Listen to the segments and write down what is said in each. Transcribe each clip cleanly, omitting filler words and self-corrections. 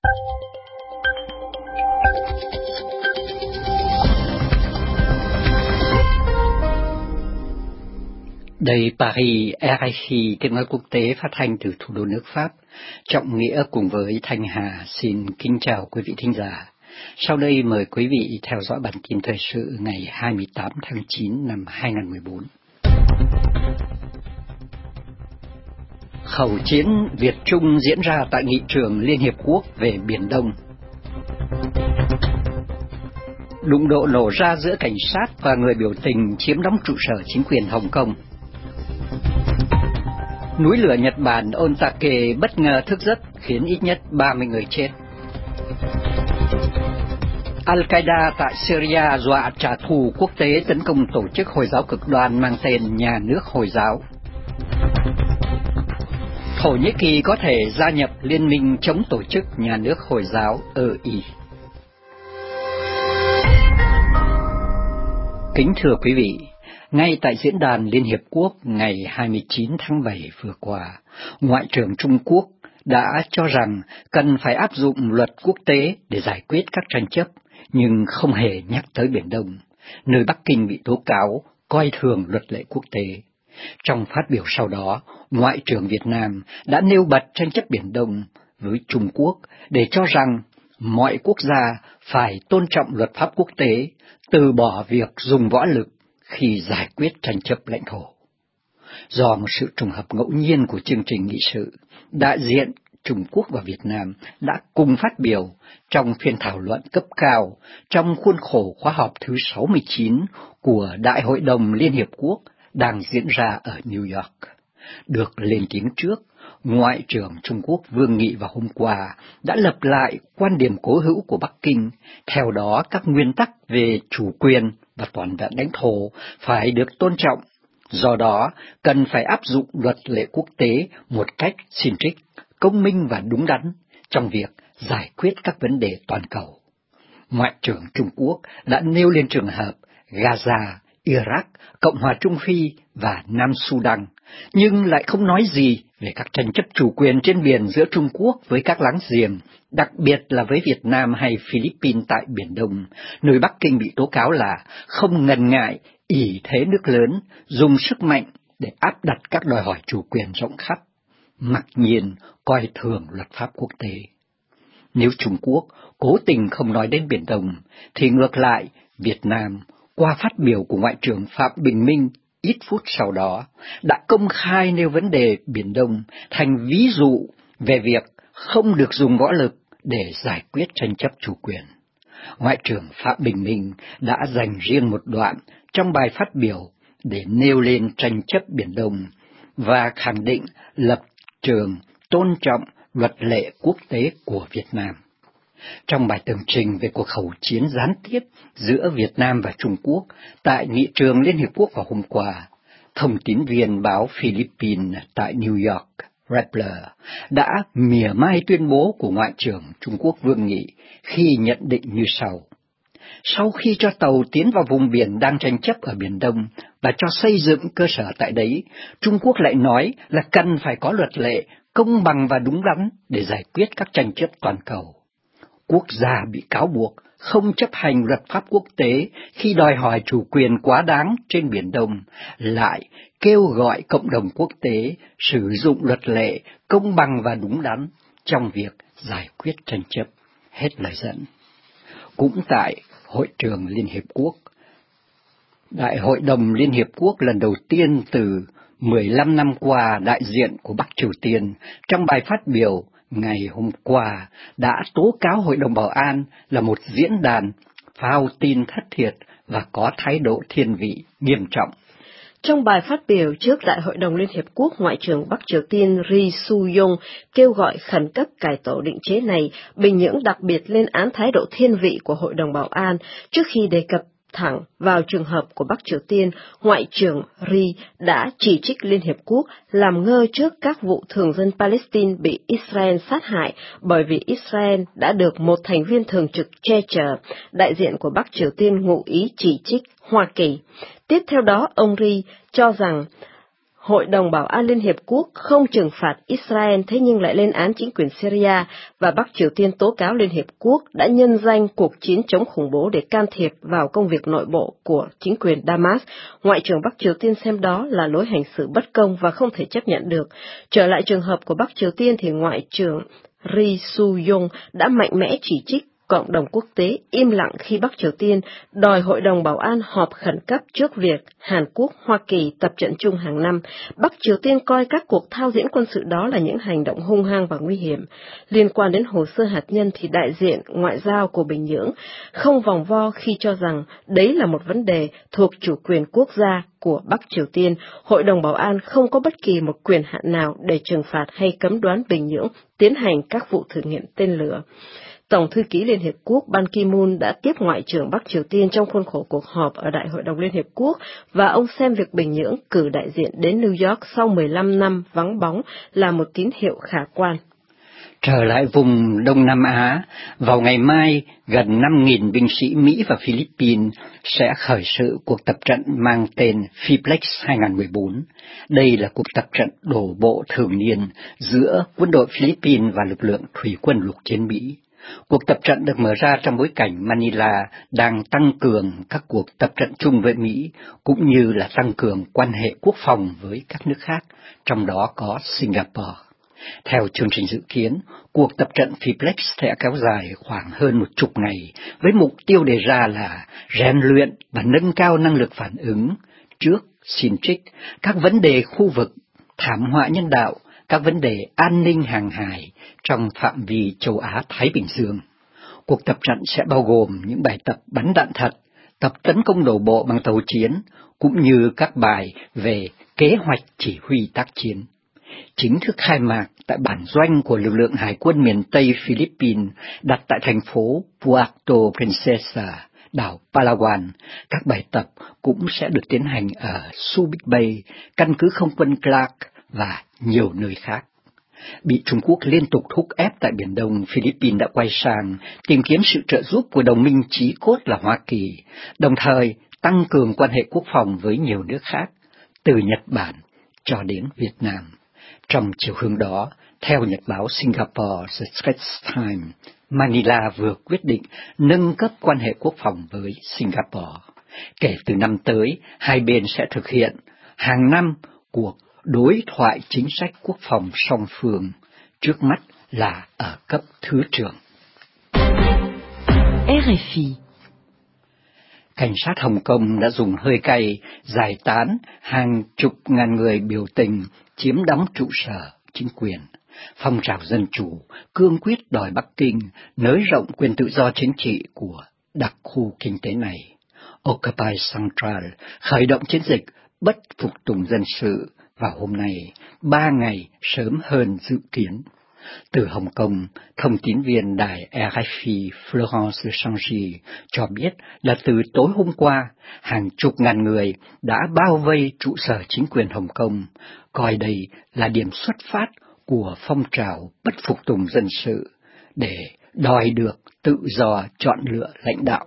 Đây Paris, RFI, tiếng nói quốc tế phát thanh từ thủ đô nước Pháp. Trọng Nghĩa cùng với Thanh Hà xin kính chào quý vị thính giả. Sau đây mời quý vị theo dõi bản tin thời sự ngày 28 tháng 9 năm 2014. Khẩu chiến Việt-Trung diễn ra tại Nghị trường Liên Hiệp Quốc về Biển Đông. Đụng độ nổ ra giữa cảnh sát và người biểu tình chiếm đóng trụ sở chính quyền Hồng Kông. Núi lửa Nhật Bản Ontake bất ngờ thức giấc khiến ít nhất 30 người chết. Al-Qaeda tại Syria dọa trả thù quốc tế tấn công tổ chức Hồi giáo cực đoan mang tên Nhà nước Hồi giáo. Thổ Nhĩ Kỳ có thể gia nhập liên minh chống tổ chức Nhà nước Hồi giáo EI. Kính thưa quý vị, ngay tại Diễn đàn Liên Hiệp Quốc ngày 29 tháng 7 vừa qua, Ngoại trưởng Trung Quốc đã cho rằng cần phải áp dụng luật quốc tế để giải quyết các tranh chấp, nhưng không hề nhắc tới Biển Đông, nơi Bắc Kinh bị tố cáo coi thường luật lệ quốc tế. Trong phát biểu sau đó, Ngoại trưởng Việt Nam đã nêu bật tranh chấp Biển Đông với Trung Quốc để cho rằng mọi quốc gia phải tôn trọng luật pháp quốc tế, từ bỏ việc dùng võ lực khi giải quyết tranh chấp lãnh thổ. Do một sự trùng hợp ngẫu nhiên của chương trình nghị sự, đại diện Trung Quốc và Việt Nam đã cùng phát biểu trong phiên thảo luận cấp cao trong khuôn khổ khóa họp thứ 69 của Đại hội đồng Liên Hiệp Quốc đang diễn ra ở New York. Được lên tiếng trước, Ngoại trưởng Trung Quốc Vương Nghị vào hôm qua đã lập lại quan điểm cố hữu của Bắc Kinh, theo đó các nguyên tắc về chủ quyền và toàn vẹn lãnh thổ phải được tôn trọng, do đó cần phải áp dụng luật lệ quốc tế một cách xin trích, công minh và đúng đắn trong việc giải quyết các vấn đề toàn cầu. Ngoại trưởng Trung Quốc đã nêu lên trường hợp Gaza, Iraq, Cộng hòa Trung Phi và Nam Sudan, nhưng lại không nói gì về các tranh chấp chủ quyền trên biển giữa Trung Quốc với các láng giềng, đặc biệt là với Việt Nam hay Philippines tại Biển Đông, nơi Bắc Kinh bị tố cáo là không ngần ngại ỷ thế nước lớn, dùng sức mạnh để áp đặt các đòi hỏi chủ quyền rộng khắp, mặc nhiên coi thường luật pháp quốc tế. Nếu Trung Quốc cố tình không nói đến Biển Đông, thì ngược lại, Việt Nam, qua phát biểu của Ngoại trưởng Phạm Bình Minh ít phút sau đó, đã công khai nêu vấn đề Biển Đông thành ví dụ về việc không được dùng võ lực để giải quyết tranh chấp chủ quyền. Ngoại trưởng Phạm Bình Minh đã dành riêng một đoạn trong bài phát biểu để nêu lên tranh chấp Biển Đông và khẳng định lập trường tôn trọng luật lệ quốc tế của Việt Nam. Trong bài tường trình về cuộc khẩu chiến gián tiếp giữa Việt Nam và Trung Quốc tại Nghị trường Liên Hiệp Quốc vào hôm qua, thông tín viên báo Philippines tại New York, Rappler, đã mỉa mai tuyên bố của Ngoại trưởng Trung Quốc Vương Nghị khi nhận định như sau. Sau khi cho tàu tiến vào vùng biển đang tranh chấp ở Biển Đông và cho xây dựng cơ sở tại đấy, Trung Quốc lại nói là cần phải có luật lệ công bằng và đúng đắn để giải quyết các tranh chấp toàn cầu. Quốc gia bị cáo buộc không chấp hành luật pháp quốc tế khi đòi hỏi chủ quyền quá đáng trên Biển Đông, lại kêu gọi cộng đồng quốc tế sử dụng luật lệ công bằng và đúng đắn trong việc giải quyết tranh chấp. Hết lời dẫn. Cũng tại Hội trường Liên Hiệp Quốc, Đại hội đồng Liên Hiệp Quốc lần đầu tiên từ 15 năm qua, đại diện của Bắc Triều Tiên trong bài phát biểu ngày hôm qua đã tố cáo Hội đồng Bảo an là một diễn đàn phao tin thất thiệt và có thái độ thiên vị nghiêm trọng. Trong bài phát biểu trước Đại hội đồng Liên Hiệp Quốc, Ngoại trưởng Bắc Triều Tiên Ri Su-yong kêu gọi khẩn cấp cải tổ định chế này, Bình Nhưỡng đặc biệt lên án thái độ thiên vị của Hội đồng Bảo an. Trước khi đề cập thẳng vào trường hợp của Bắc Triều Tiên, Ngoại trưởng Ri đã chỉ trích Liên Hiệp Quốc làm ngơ trước các vụ thường dân Palestine bị Israel sát hại bởi vì Israel đã được một thành viên thường trực che chở. Đại diện của Bắc Triều Tiên ngụ ý chỉ trích Hoa Kỳ. Tiếp theo đó, ông Ri cho rằng Hội đồng Bảo an Liên Hiệp Quốc không trừng phạt Israel thế nhưng lại lên án chính quyền Syria, và Bắc Triều Tiên tố cáo Liên Hiệp Quốc đã nhân danh cuộc chiến chống khủng bố để can thiệp vào công việc nội bộ của chính quyền Damas. Ngoại trưởng Bắc Triều Tiên xem đó là lối hành xử bất công và không thể chấp nhận được. Trở lại trường hợp của Bắc Triều Tiên thì Ngoại trưởng Ri Su-yong đã mạnh mẽ chỉ trích cộng đồng quốc tế im lặng khi Bắc Triều Tiên đòi Hội đồng Bảo an họp khẩn cấp trước việc Hàn Quốc, Hoa Kỳ tập trận chung hàng năm. Bắc Triều Tiên coi các cuộc thao diễn quân sự đó là những hành động hung hăng và nguy hiểm. Liên quan đến hồ sơ hạt nhân thì đại diện ngoại giao của Bình Nhưỡng không vòng vo khi cho rằng đấy là một vấn đề thuộc chủ quyền quốc gia của Bắc Triều Tiên. Hội đồng Bảo an không có bất kỳ một quyền hạn nào để trừng phạt hay cấm đoán Bình Nhưỡng tiến hành các vụ thử nghiệm tên lửa. Tổng thư ký Liên Hiệp Quốc Ban Ki-moon đã tiếp Ngoại trưởng Bắc Triều Tiên trong khuôn khổ cuộc họp ở Đại hội đồng Liên Hiệp Quốc, và ông xem việc Bình Nhưỡng cử đại diện đến New York sau 15 năm vắng bóng là một tín hiệu khả quan. Trở lại vùng Đông Nam Á, vào ngày mai, gần 5.000 binh sĩ Mỹ và Philippines sẽ khởi sự cuộc tập trận mang tên Fiplex 2014. Đây là cuộc tập trận đổ bộ thường niên giữa quân đội Philippines và lực lượng thủy quân lục chiến Mỹ. Cuộc tập trận được mở ra trong bối cảnh Manila đang tăng cường các cuộc tập trận chung với Mỹ, cũng như là tăng cường quan hệ quốc phòng với các nước khác, trong đó có Singapore. Theo chương trình dự kiến, cuộc tập trận Fiplex sẽ kéo dài khoảng hơn 10 ngày, với mục tiêu đề ra là rèn luyện và nâng cao năng lực phản ứng trước, xin trích, các vấn đề khu vực, thảm họa nhân đạo, các vấn đề an ninh hàng hải trong phạm vi châu Á-Thái Bình Dương. Cuộc tập trận sẽ bao gồm những bài tập bắn đạn thật, tập tấn công đổ bộ bằng tàu chiến, cũng như các bài về kế hoạch chỉ huy tác chiến. Chính thức khai mạc tại bản doanh của lực lượng hải quân miền Tây Philippines đặt tại thành phố Puerto Princesa, đảo Palawan. Các bài tập cũng sẽ được tiến hành ở Subic Bay, căn cứ không quân Clark và nhiều nơi khác. Bị Trung Quốc liên tục thúc ép tại Biển Đông, Philippines đã quay sang tìm kiếm sự trợ giúp của đồng minh chí cốt là Hoa Kỳ, đồng thời tăng cường quan hệ quốc phòng với nhiều nước khác, từ Nhật Bản cho đến Việt Nam. Trong chiều hướng đó, theo nhật báo Singapore The Straits Times, Manila vừa quyết định nâng cấp quan hệ quốc phòng với Singapore. Kể từ năm tới, hai bên sẽ thực hiện hàng năm cuộc đối thoại chính sách quốc phòng song phương, trước mắt là ở cấp thứ trưởng. RFI. Cảnh sát Hồng Kông đã dùng hơi cay giải tán hàng chục ngàn người biểu tình chiếm đóng trụ sở chính quyền. Phong trào dân chủ cương quyết đòi Bắc Kinh nới rộng quyền tự do chính trị của đặc khu kinh tế này. Occupy Central khởi động chiến dịch bất phục tùng dân sự vào hôm nay, 3 ngày sớm hơn dự kiến. Từ Hồng Kông, thông tín viên đài RFI Florence Changy cho biết là từ tối hôm qua, hàng chục ngàn người đã bao vây trụ sở chính quyền Hồng Kông, coi đây là điểm xuất phát của phong trào bất phục tùng dân sự để đòi được tự do chọn lựa lãnh đạo.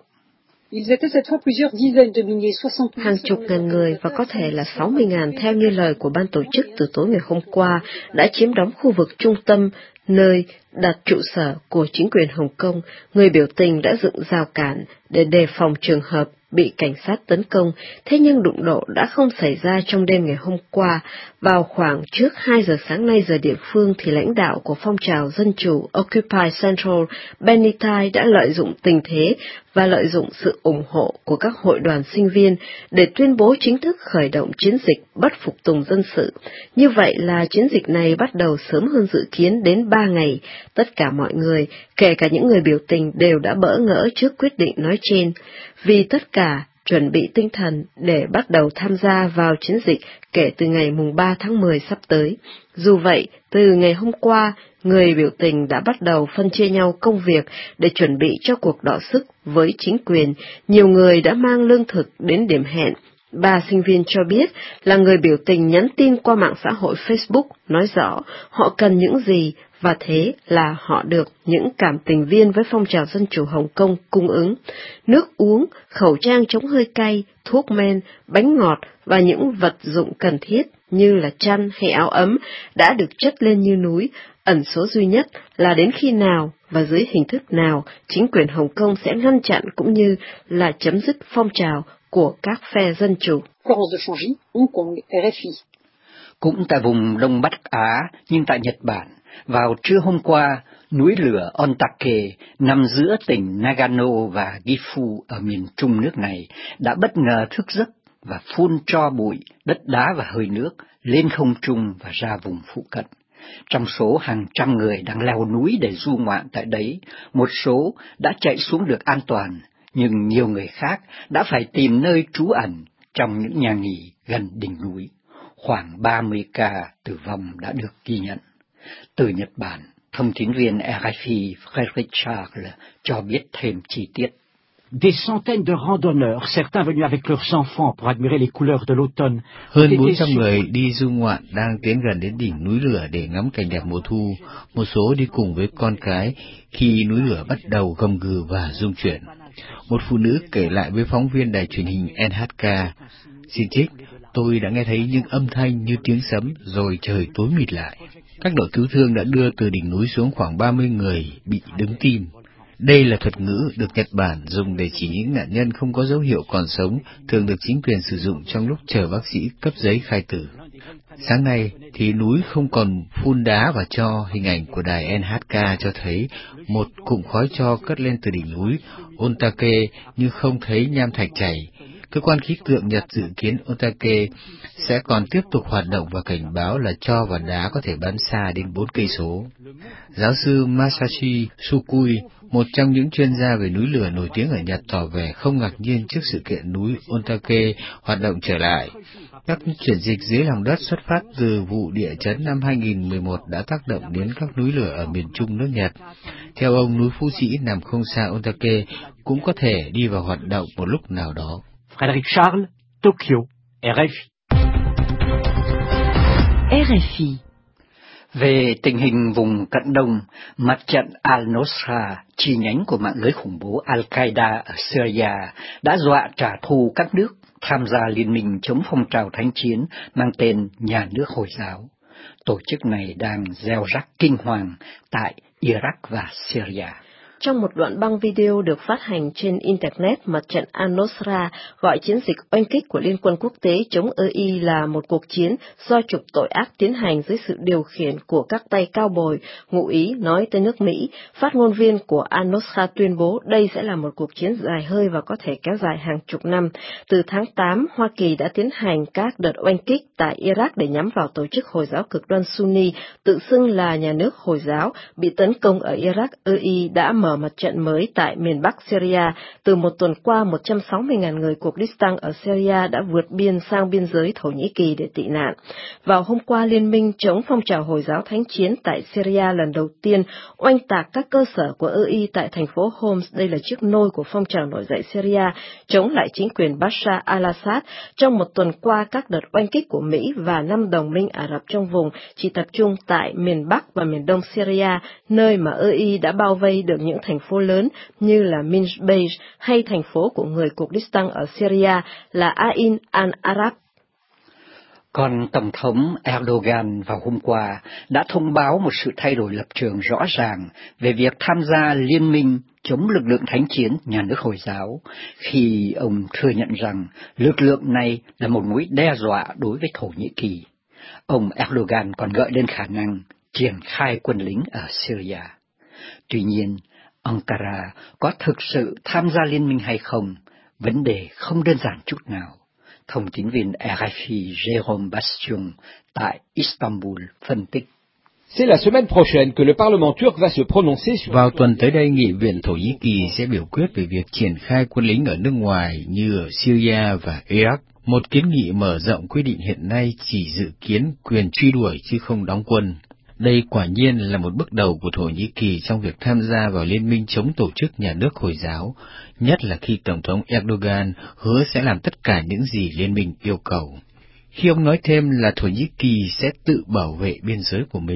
Hàng chục ngàn người và có thể là 60.000 theo như lời của ban tổ chức từ tối ngày hôm qua đã chiếm đóng khu vực trung tâm nơi đặt trụ sở của chính quyền Hồng Kông. Người biểu tình đã dựng rào cản để đề phòng trường hợp bị cảnh sát tấn công, thế nhưng đụng độ đã không xảy ra trong đêm ngày hôm qua. Vào khoảng trước 2 giờ sáng nay giờ địa phương thì lãnh đạo của phong trào dân chủ Occupy Central, Benny Tai đã lợi dụng tình thế và lợi dụng sự ủng hộ của các hội đoàn sinh viên để tuyên bố chính thức khởi động chiến dịch bất phục tùng dân sự. Như vậy là chiến dịch này bắt đầu sớm hơn dự kiến đến 3 ngày. Tất cả mọi người, kể cả những người biểu tình, đều đã bỡ ngỡ trước quyết định nói trên, vì tất cả chuẩn bị tinh thần để bắt đầu tham gia vào chiến dịch kể từ ngày mùng 3 tháng 10 sắp tới. Dù vậy, từ ngày hôm qua, người biểu tình đã bắt đầu phân chia nhau công việc để chuẩn bị cho cuộc đọ sức với chính quyền. Nhiều người đã mang lương thực đến điểm hẹn. 3 sinh viên cho biết là người biểu tình nhắn tin qua mạng xã hội Facebook nói rõ họ cần những gì và thế là họ được những cảm tình viên với phong trào dân chủ Hồng Kông cung ứng. Nước uống, khẩu trang chống hơi cay, thuốc men, bánh ngọt và những vật dụng cần thiết như là chăn hay áo ấm đã được chất lên như núi. Ẩn số duy nhất là đến khi nào và dưới hình thức nào chính quyền Hồng Kông sẽ ngăn chặn cũng như là chấm dứt phong trào của các phe dân chủ. Cũng tại vùng Đông Bắc Á, nhưng tại Nhật Bản, vào trưa hôm qua, núi lửa Ontake nằm giữa tỉnh Nagano và Gifu ở miền trung nước này đã bất ngờ thức giấc và phun tro bụi, đất đá và hơi nước lên không trung và ra vùng phụ cận. Trong số hàng trăm người đang leo núi để du ngoạn tại đấy, một số đã chạy xuống được an toàn, nhưng nhiều người khác đã phải tìm nơi trú ẩn trong những nhà nghỉ gần đỉnh núi. Khoảng 30 ca tử vong đã được ghi nhận. Từ Nhật Bản, thông tín viên RFI Frédéric Charles cho biết thêm chi tiết. Des centaines de randonneurs, certains venus avec leurs enfants pour admirer les couleurs de l'automne. Hơn 400 người đi du ngoạn đang tiến gần đến đỉnh núi lửa để ngắm cảnh đẹp mùa thu. Một số đi cùng với con cái khi núi lửa bắt đầu gầm gừ và rung chuyển. Một phụ nữ kể lại với phóng viên đài truyền hình NHK, xin trích, tôi đã nghe thấy những âm thanh như tiếng sấm rồi trời tối mịt lại. Các đội cứu thương đã đưa từ đỉnh núi xuống khoảng 30 người bị đứng tim. Đây là thuật ngữ được Nhật Bản dùng để chỉ những nạn nhân không có dấu hiệu còn sống, thường được chính quyền sử dụng trong lúc chờ bác sĩ cấp giấy khai tử. Sáng nay thì núi không còn phun đá và tro, hình ảnh của đài NHK cho thấy một cụm khói tro cất lên từ đỉnh núi Ontake nhưng không thấy nham thạch chảy. Cơ quan khí tượng Nhật dự kiến Ontake sẽ còn tiếp tục hoạt động và cảnh báo là tro và đá có thể bắn xa đến 4 cây số. Giáo sư Masashi Sukui, một trong những chuyên gia về núi lửa nổi tiếng ở Nhật, tỏ vẻ không ngạc nhiên trước sự kiện núi Ontake hoạt động trở lại. Các chuyển dịch dưới lòng đất xuất phát từ vụ địa chấn năm 2011 đã tác động đến các núi lửa ở miền trung nước Nhật. Theo ông, núi Phú Sĩ nằm không xa Ontake cũng có thể đi vào hoạt động một lúc nào đó. Frédéric Charles, Tokyo, RFI. RFI. Về tình hình vùng Cận Đông, mặt trận Al-Nusra, chi nhánh của mạng lưới khủng bố Al-Qaeda ở Syria, đã dọa trả thù các nước tham gia liên minh chống phong trào thánh chiến mang tên Nhà nước Hồi giáo. Tổ chức này đang gieo rắc kinh hoàng tại Iraq và Syria. Trong một đoạn băng video được phát hành trên Internet, mặt trận Al-Nusra gọi chiến dịch oanh kích của Liên quân quốc tế chống IS là một cuộc chiến do trục tội ác tiến hành dưới sự điều khiển của các tay cao bồi, ngụ ý nói tới nước Mỹ. Phát ngôn viên của Al-Nusra tuyên bố đây sẽ là một cuộc chiến dài hơi và có thể kéo dài hàng chục năm. Từ tháng 8, Hoa Kỳ đã tiến hành các đợt oanh kích tại Iraq để nhắm vào tổ chức Hồi giáo cực đoan Sunni, tự xưng là nhà nước Hồi giáo, bị tấn công ở Iraq. IS đã mở mặt trận mới tại miền Bắc Syria. Từ một tuần qua, 160.000 người Kurdistan ở Syria đã vượt biên sang biên giới Thổ Nhĩ Kỳ để tị nạn. Vào hôm qua, Liên minh chống phong trào Hồi giáo thánh chiến tại Syria lần đầu tiên oanh tạc các cơ sở của IS tại thành phố Homs. Đây là chiếc nôi của phong trào nổi dậy Syria chống lại chính quyền Bashar al-Assad. Trong một tuần qua, các đợt oanh kích của Mỹ và 5 đồng minh Ả Rập trong vùng chỉ tập trung tại miền Bắc và miền Đông Syria, nơi mà IS đã bao vây được những thành phố lớn như là Minj hay thành phố của người Kurdistan ở Syria là Ain al-Arab. Còn Tổng thống Erdogan vào hôm qua đã thông báo một sự thay đổi lập trường rõ ràng về việc tham gia liên minh chống lực lượng thánh chiến nhà nước Hồi giáo, khi ông thừa nhận rằng lực lượng này là một mối đe dọa đối với Thổ Nhĩ Kỳ. Ông Erdogan còn gợi lên khả năng triển khai quân lính ở Syria. Tuy nhiên, Ankara có thực sự tham gia liên minh hay không, vấn đề không đơn giản chút nào. Thông tín viên RFI Jérôme Bastion tại Istanbul phân tích. C'est la semaine prochaine que le Parlement turc va se prononcer sur... Vào tuần tới đây, Nghị viện Thổ Nhĩ Kỳ sẽ biểu quyết về việc triển khai quân lính ở nước ngoài như ở Syria và Iraq. Một kiến nghị mở rộng quy định hiện nay chỉ dự kiến quyền truy đuổi chứ không đóng quân. Đây quả nhiên là một bước đầu của Thổ Nhĩ Kỳ trong việc tham gia vào liên minh chống tổ chức nhà nước Hồi giáo, nhất là khi Tổng thống Erdogan hứa sẽ làm tất cả những gì liên minh yêu cầu. Khi ông nói thêm là Thổ Nhĩ Kỳ sẽ tự bảo vệ biên giới của mình,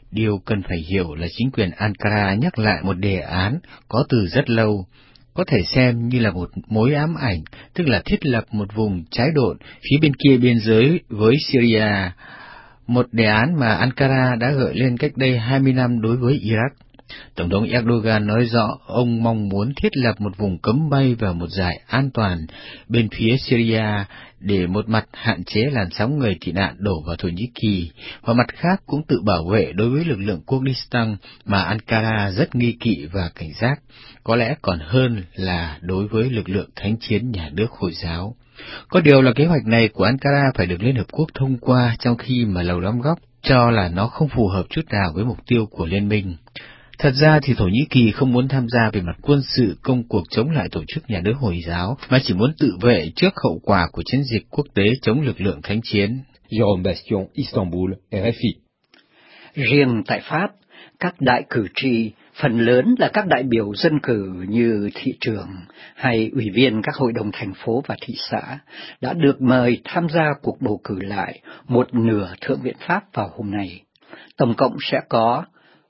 điều cần phải hiểu là chính quyền Ankara nhắc lại một đề án có từ rất lâu, có thể xem như là một mối ám ảnh, tức là thiết lập một vùng trái độn phía bên kia biên giới với Syria, một đề án mà Ankara đã gợi lên cách đây 20 năm đối với Iraq. Tổng thống Erdogan nói rõ ông mong muốn thiết lập một vùng cấm bay và một dải an toàn bên phía Syria để một mặt hạn chế làn sóng người tị nạn đổ vào Thổ Nhĩ Kỳ, và mặt khác cũng tự bảo vệ đối với lực lượng Kurdistan mà Ankara rất nghi kỵ và cảnh giác, có lẽ còn hơn là đối với lực lượng thánh chiến nhà nước Hồi giáo. Có điều là kế hoạch này của Ankara phải được Liên Hợp Quốc thông qua, trong khi mà Lầu Năm Góc cho là nó không phù hợp chút nào với mục tiêu của liên minh. Thật ra thì Thổ Nhĩ Kỳ không muốn tham gia về mặt quân sự công cuộc chống lại tổ chức nhà nước Hồi giáo, mà chỉ muốn tự vệ trước hậu quả của chiến dịch quốc tế chống lực lượng thánh chiến. Jérôme Bastion, Istanbul, RFI. Riêng tại Pháp, các đại cử tri, phần lớn là các đại biểu dân cử như thị trưởng hay ủy viên các hội đồng thành phố và thị xã, đã được mời tham gia cuộc bầu cử lại một nửa Thượng viện Pháp vào hôm nay. Tổng cộng sẽ có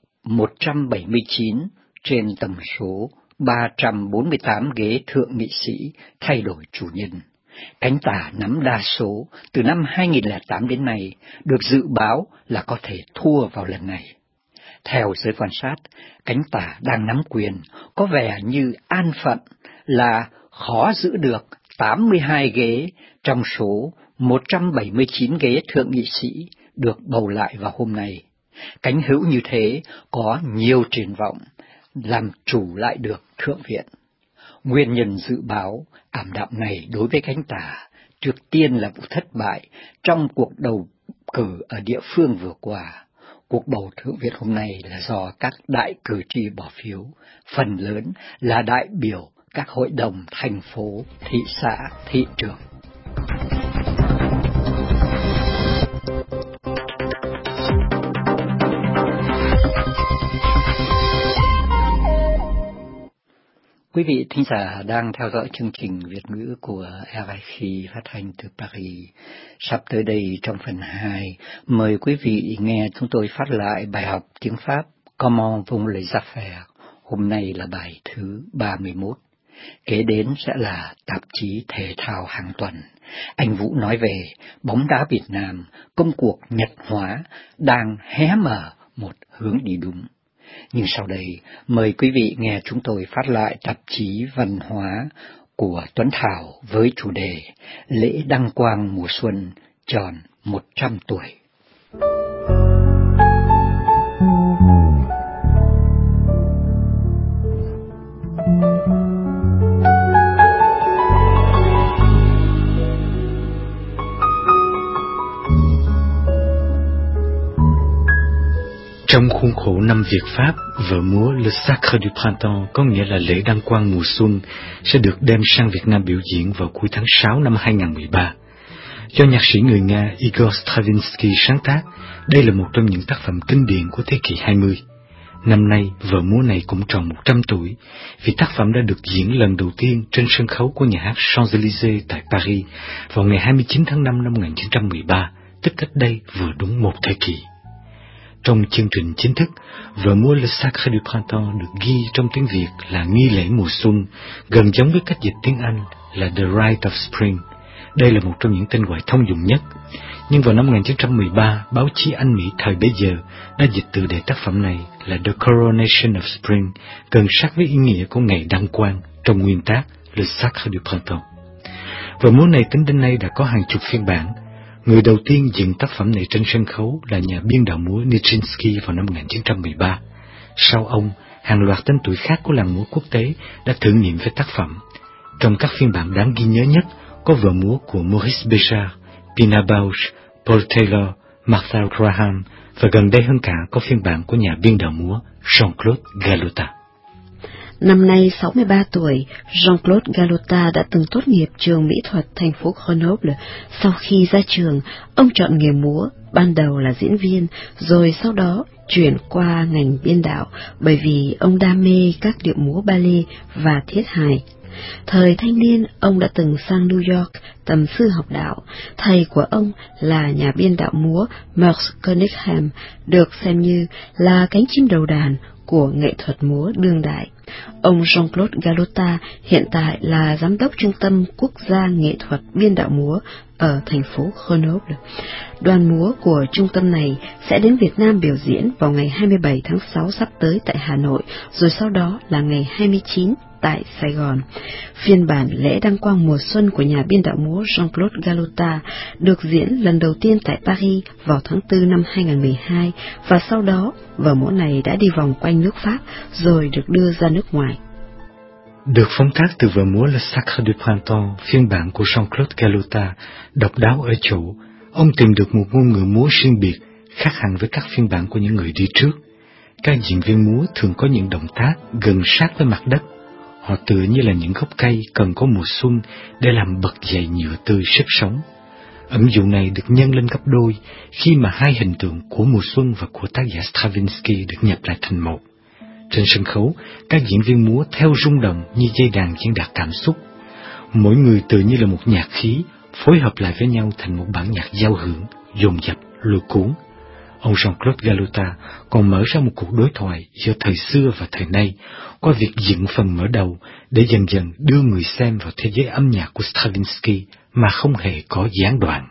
179 trên tổng số 348 ghế thượng nghị sĩ thay đổi chủ nhân. Cánh tả nắm đa số từ năm 2008 đến nay được dự báo là có thể thua vào lần này. Theo giới quan sát, cánh tả đang nắm quyền có vẻ như an phận là khó giữ được 82 ghế trong số 179 ghế thượng nghị sĩ được bầu lại vào hôm nay. Cánh hữu như thế có nhiều triển vọng làm chủ lại được Thượng viện. Nguyên nhân dự báo ảm đạm này đối với cánh tả trước tiên là vụ thất bại trong cuộc bầu cử ở địa phương vừa qua. Cuộc bầu Thượng viện hôm nay là do các đại cử tri bỏ phiếu, phần lớn là đại biểu các hội đồng thành phố, thị xã, thị trưởng. Quý vị thính giả đang theo dõi chương trình Việt ngữ của RFI phát thanh từ Paris. Sắp tới đây trong phần 2, mời quý vị nghe chúng tôi phát lại bài học tiếng Pháp Comment vont les affaires. Hôm nay là bài thứ 31. Kế đến sẽ là tạp chí thể thao hàng tuần. Anh Vũ nói về bóng đá Việt Nam, công cuộc Nhật hóa đang hé mở một hướng đi đúng. Nhưng sau đây, mời quý vị nghe chúng tôi phát lại tạp chí văn hóa của Tuấn Thảo với chủ đề Lễ Đăng Quang mùa xuân tròn 100 tuổi. Trong khuôn khổ năm Việt Pháp, vở múa Le Sacre du Printemps, có nghĩa là lễ đăng quang mùa xuân, sẽ được đem sang Việt Nam biểu diễn vào cuối tháng 6 năm 2013. Do nhạc sĩ người Nga Igor Stravinsky sáng tác, đây là một trong những tác phẩm kinh điển của thế kỷ 20. Năm nay, vở múa này cũng tròn 100 tuổi, vì tác phẩm đã được diễn lần đầu tiên trên sân khấu của nhà hát Champs-Élysées tại Paris vào ngày 29 tháng 5 năm 1913, tức cách đây vừa đúng một thế kỷ. Trong chương trình chính thức, vở múa Le Sacre du Printemps được ghi trong tiếng Việt là nghi lễ mùa xuân, gần giống với cách dịch tiếng Anh là The Rite of Spring. Đây là một trong những tên gọi thông dụng nhất. Nhưng vào năm 1913, báo chí Anh Mỹ thời bấy giờ đã dịch tựa đề tác phẩm này là The Coronation of Spring, gần sát với ý nghĩa của ngày đăng quang trong nguyên tác Le Sacre du Printemps. Vở múa này tính đến nay đã có hàng chục phiên bản. Người đầu tiên dựng tác phẩm này trên sân khấu là nhà biên đạo múa Nijinsky vào năm 1913. Sau ông, hàng loạt tên tuổi khác của làng múa quốc tế đã thử nghiệm với tác phẩm. Trong các phiên bản đáng ghi nhớ nhất có vở múa của Maurice Béjart, Pina Bausch, Paul Taylor, Martha Graham, và gần đây hơn cả có phiên bản của nhà biên đạo múa Jean-Claude Galota. Năm nay 63 tuổi, Jean-Claude Galota đã từng tốt nghiệp trường mỹ thuật thành phố Grenoble. Sau khi ra trường, ông chọn nghề múa, ban đầu là diễn viên, rồi sau đó chuyển qua ngành biên đạo bởi vì ông đam mê các điệu múa ballet và thiết hài. Thời thanh niên, ông đã từng sang New York tầm sư học đạo. Thầy của ông là nhà biên đạo múa Merce Cunningham, được xem như là cánh chim đầu đàn của nghệ thuật múa đương đại. Ông Jean-Claude Galota hiện tại là giám đốc Trung tâm Quốc gia Nghệ thuật Biên đạo múa ở thành phố Grenoble. Đoàn múa của trung tâm này sẽ đến Việt Nam biểu diễn vào ngày 27 tháng 6 sắp tới tại Hà Nội, rồi sau đó là ngày 29 tại Sài Gòn. Phiên bản lễ đăng quang mùa xuân của nhà biên đạo múa Jean-Claude Galota được diễn lần đầu tiên tại Paris vào tháng 4 năm 2012, và sau đó vở múa này đã đi vòng quanh nước Pháp rồi được đưa ra nước ngoài. Được phóng tác từ vở múa Le Sacre du Printemps, phiên bản của Jean-Claude Galota độc đáo ở chỗ ông tìm được một ngôn ngữ múa riêng biệt, khác hẳn với các phiên bản của những người đi trước. Các diễn viên múa thường có những động tác gần sát với mặt đất. Họ tựa như là những gốc cây cần có mùa xuân để làm bật dậy nhựa tươi sức sống. Ẩn dụ này được nhân lên gấp đôi khi mà hai hình tượng của mùa xuân và của tác giả Stravinsky được nhập lại thành một. Trên sân khấu, các diễn viên múa theo rung động như dây đàn diễn đạt cảm xúc. Mỗi người tựa như là một nhạc khí, phối hợp lại với nhau thành một bản nhạc giao hưởng, dồn dập, lôi cuốn. Ông Jean-Claude Galota còn mở ra một cuộc đối thoại giữa thời xưa và thời nay, qua việc dựng phần mở đầu để dần dần đưa người xem vào thế giới âm nhạc của Stravinsky mà không hề có gián đoạn.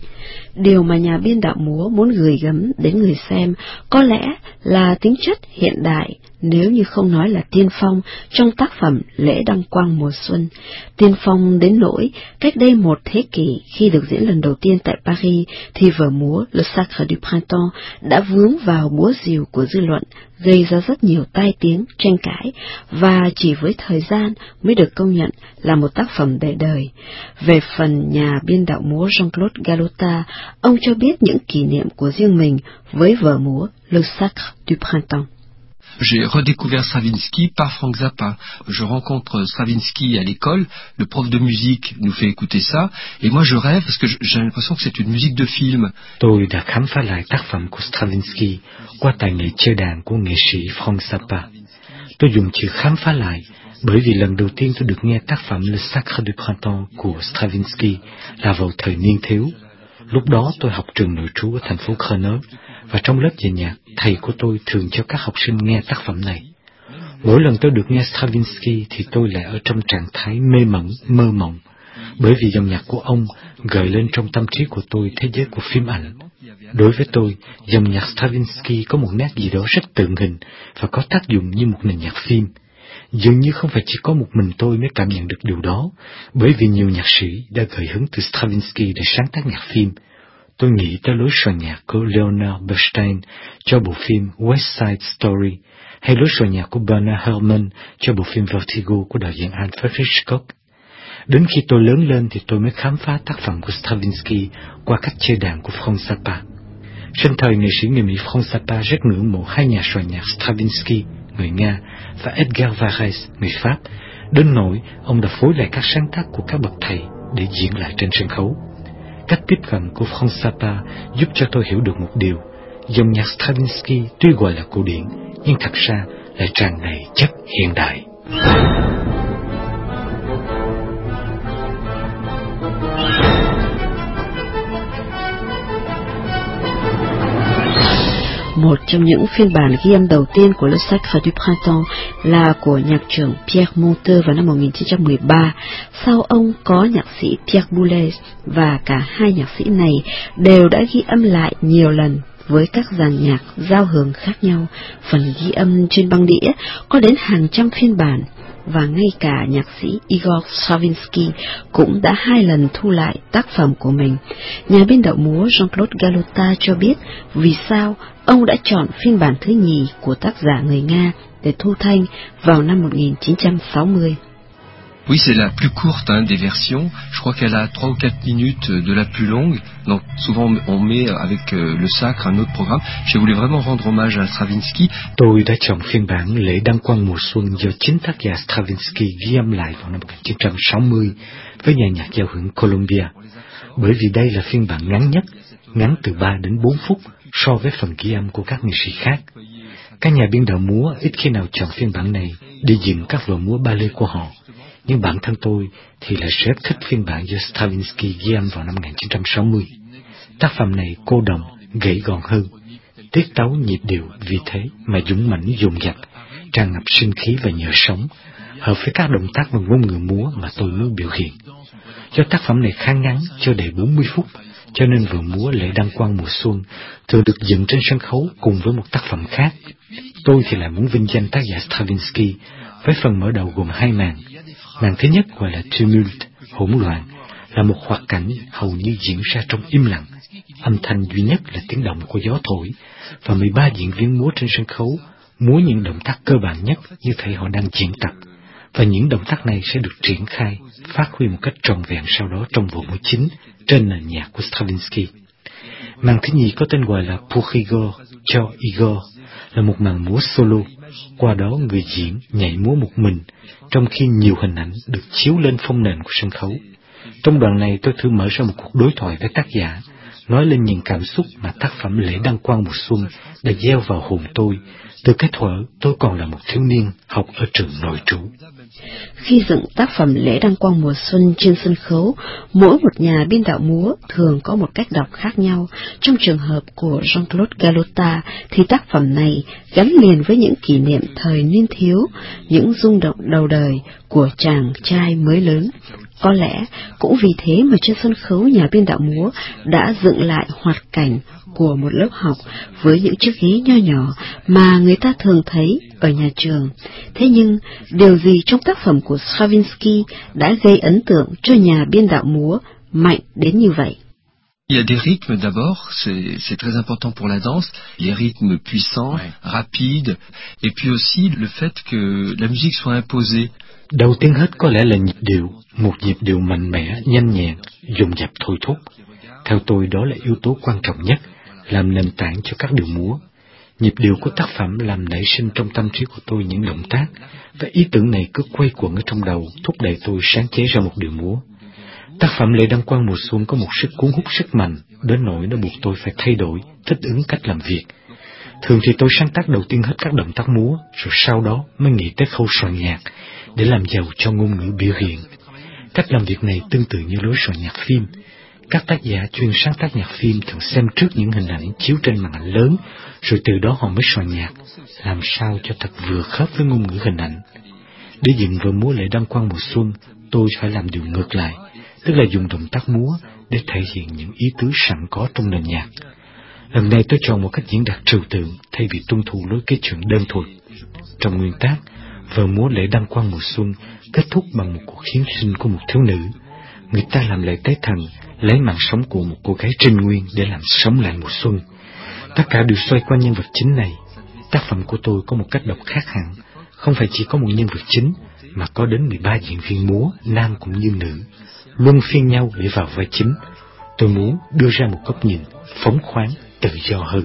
Điều mà nhà biên đạo múa muốn gửi gắm đến người xem có lẽ là tính chất hiện đại, nếu như không nói là tiên phong trong tác phẩm lễ đăng quang mùa xuân. Tiên phong đến nỗi cách đây một thế kỷ, khi được diễn lần đầu tiên tại Paris, thì vở múa Le Sacre du Printemps đã vướng vào búa rìu của dư luận, gây ra rất nhiều tai tiếng, tranh cãi, và chỉ với thời gian mới được công nhận là một tác phẩm để đời. Về phần nhà biên đạo múa Jean-Claude Galota, ông cho biết những kỷ niệm của riêng mình với vở múa Le Sacre du Printemps. J'ai redécouvert Stravinsky par Frank Zappa. Je rencontre Stravinsky à l'école, le prof de musique nous fait écouter ça, et moi je rêve parce que j'ai l'impression que c'est une musique de film. Tôi đã khám phá lại tác phẩm của Stravinsky qua tài nghệ chơi đàn của nghệ sĩ Frank Zappa. Tôi dùng chữ khám phá lại bởi vì lần đầu tiên tôi được nghe tác phẩm Le Sacre du Printemps của Stravinsky là vào thời niên thiếu. Lúc đó tôi học trường nội trú ở thành phố Grenoble, và trong lớp dạy nhạc, thầy của tôi thường cho các học sinh nghe tác phẩm này. Mỗi lần tôi được nghe Stravinsky thì tôi lại ở trong trạng thái mê mẩn, mơ mộng, bởi vì dòng nhạc của ông gợi lên trong tâm trí của tôi thế giới của phim ảnh. Đối với tôi, dòng nhạc Stravinsky có một nét gì đó rất tượng hình và có tác dụng như một nền nhạc phim. Dường như không phải chỉ có một mình tôi mới cảm nhận được điều đó, bởi vì nhiều nhạc sĩ đã gợi hứng từ Stravinsky để sáng tác nhạc phim. Tôi nghĩ tới lối soạn nhạc của Leonard Bernstein cho bộ phim West Side Story, hay lối soạn nhạc của Bernard Herrmann cho bộ phim Vertigo của đạo diễn Alfred Hitchcock. Đến khi tôi lớn lên thì tôi mới khám phá tác phẩm của Stravinsky qua cách chơi đàn của Frank Zappa. Sinh thời, nghệ sĩ người Mỹ Frank Zappa rất ngưỡng mộ hai nhà soạn nhạc Stravinsky, người Nga, và Edgar Varèse, người Pháp, đến nỗi ông đã phối lại các sáng tác của các bậc thầy để diễn lại trên sân khấu. Cách tiếp cận của Frank Zappa giúp cho tôi hiểu được một điều: dòng nhạc Stravinsky tuy gọi là cổ điển, nhưng thật ra lại tràn đầy chất hiện đại. Một trong những phiên bản ghi âm đầu tiên của Le Sacre du Printemps là của nhạc trưởng Pierre Monteux vào năm 1913. Sau ông có nhạc sĩ Pierre Boulez, và cả hai nhạc sĩ này đều đã ghi âm lại nhiều lần với các dàn nhạc giao hưởng khác nhau. Phần ghi âm trên băng đĩa có đến hàng trăm phiên bản, và ngay cả nhạc sĩ Igor Stravinsky cũng đã 2 lần thu lại tác phẩm của mình. Nhà biên đạo múa Jean-Claude Galota cho biết vì sao ông đã chọn phiên bản thứ nhì của tác giả người Nga để thu thanh vào năm 1960. Oui, c'est la plus courte des versions. Je crois qu'elle a 3 ou 4 minutes de la plus longue. Donc souvent on met avec le Sacre un autre programme. J'ai voulu vraiment rendre hommage à Stravinsky. Tôi đã chọn phiên bản lễ đăng quang mùa xuân do chính tác giả Stravinsky ghi âm lại vào năm 1960 với nhà nhạc giao hưởng Columbia, bởi vì đây là phiên bản ngắn nhất, ngắn từ 3 đến 4 phút so với phần ghi âm của các nghệ sĩ khác. Các nhà biên đạo múa ít khi nào chọn phiên bản này để dựng các vở múa ballet của họ. nhưng bản thân tôi thì lại rất thích phiên bản do Stravinsky ghi âm vào năm 1960. Tác phẩm này cô đọng, gãy gọn hơn, tiết tấu nhịp điệu vì thế mà dũng mãnh dồn dập, tràn ngập sinh khí và nhờ sống, hợp với các động tác và ngôn ngữ múa mà tôi muốn biểu hiện. Do tác phẩm này khá ngắn, chưa đầy 40 phút, cho nên vở múa Lễ Đăng Quang mùa xuân thường được dựng trên sân khấu cùng với một tác phẩm khác. Tôi thì lại muốn vinh danh tác giả Stravinsky với phần mở đầu gồm 2 màn. Màn thứ nhất gọi là Tumult, hỗn loạn, là một hoạt cảnh hầu như diễn ra trong im lặng. Âm thanh duy nhất là tiếng động của gió thổi, và 13 diễn viên múa trên sân khấu múa những động tác cơ bản nhất như thể họ đang diễn tập, và những động tác này sẽ được triển khai, phát huy một cách trọn vẹn sau đó trong vở múa chính trên nền nhạc của Stravinsky. Màn thứ nhì có tên gọi là Pour Igor, cho Igor, là một màn múa solo. Qua đó người diễn nhảy múa một mình, trong khi nhiều hình ảnh được chiếu lên phông nền của sân khấu. Trong đoạn này tôi thử mở ra một cuộc đối thoại với tác giả, nói lên những cảm xúc mà tác phẩm Lễ Đăng Quang mùa xuân đã gieo vào hồn tôi, từ cái thuở tôi còn là một thiếu niên học ở trường nội trú. Khi dựng tác phẩm Lễ Đăng Quang mùa xuân trên sân khấu, mỗi một nhà biên đạo múa thường có một cách đọc khác nhau. Trong trường hợp của Jean-Claude Galota thì tác phẩm này gắn liền với những kỷ niệm thời niên thiếu, những rung động đầu đời của chàng trai mới lớn. Có lẽ cũng vì thế mà trên sân khấu nhà biên đạo múa đã dựng lại hoạt cảnh của một lớp học với những chiếc ghế nho nhỏ mà người ta thường thấy ở nhà trường. Thế nhưng, điều gì trong tác phẩm của Stravinsky đã gây ấn tượng cho nhà biên đạo múa mạnh đến như vậy? Il y a des rythmes d'abord, c'est très important pour la danse, les rythmes puissants, rapides, et puis aussi le fait que la musique soit imposée. Đầu tiên hết có lẽ là nhịp điệu, một nhịp điệu mạnh mẽ, nhanh nhẹn, dồn dập thôi thúc. Theo tôi đó là yếu tố quan trọng nhất, làm nền tảng cho các điệu múa. Nhịp điệu của tác phẩm làm nảy sinh trong tâm trí của tôi những động tác, và ý tưởng này cứ quay quẩn ở trong đầu, thúc đẩy tôi sáng chế ra một điệu múa. Tác phẩm Lễ Đăng Quang mùa xuân có một sức cuốn hút rất mạnh, đến nỗi nó buộc tôi phải thay đổi, thích ứng cách làm việc. Thường thì tôi sáng tác đầu tiên hết các động tác múa, rồi sau đó mới nghĩ tới khâu soạn nhạc, để làm giàu cho ngôn ngữ biểu hiện. Cách làm việc này tương tự như lối soạn nhạc phim. Các tác giả chuyên sáng tác nhạc phim thường xem trước những hình ảnh chiếu trên màn ảnh lớn, rồi từ đó họ mới soạn nhạc, làm sao cho thật vừa khớp với ngôn ngữ hình ảnh. Để dựng vở múa Lễ Đăng Quang mùa xuân, tôi phải làm điều ngược lại, tức là dùng động tác múa để thể hiện những ý tứ sẵn có trong nền nhạc. Lần này tôi chọn một cách diễn đạt trừu tượng thay vì tuân thủ lối kể chuyện đơn thuần. Trong nguyên tác, vở múa Lễ Đăng Quang mùa xuân kết thúc bằng một cuộc hiến sinh của một thiếu nữ. Người ta làm lễ tế thần, lấy mạng sống của một cô gái trinh nguyên để làm sống lại mùa xuân. Tất cả đều xoay quanh nhân vật chính này. Tác phẩm của tôi có một cách đọc khác hẳn, không phải chỉ có một nhân vật chính, mà có đến 13 diễn viên múa, nam cũng như nữ, luân phiên nhau để vào vai chính. Tôi muốn đưa ra một góc nhìn phóng khoáng, tự do hơn.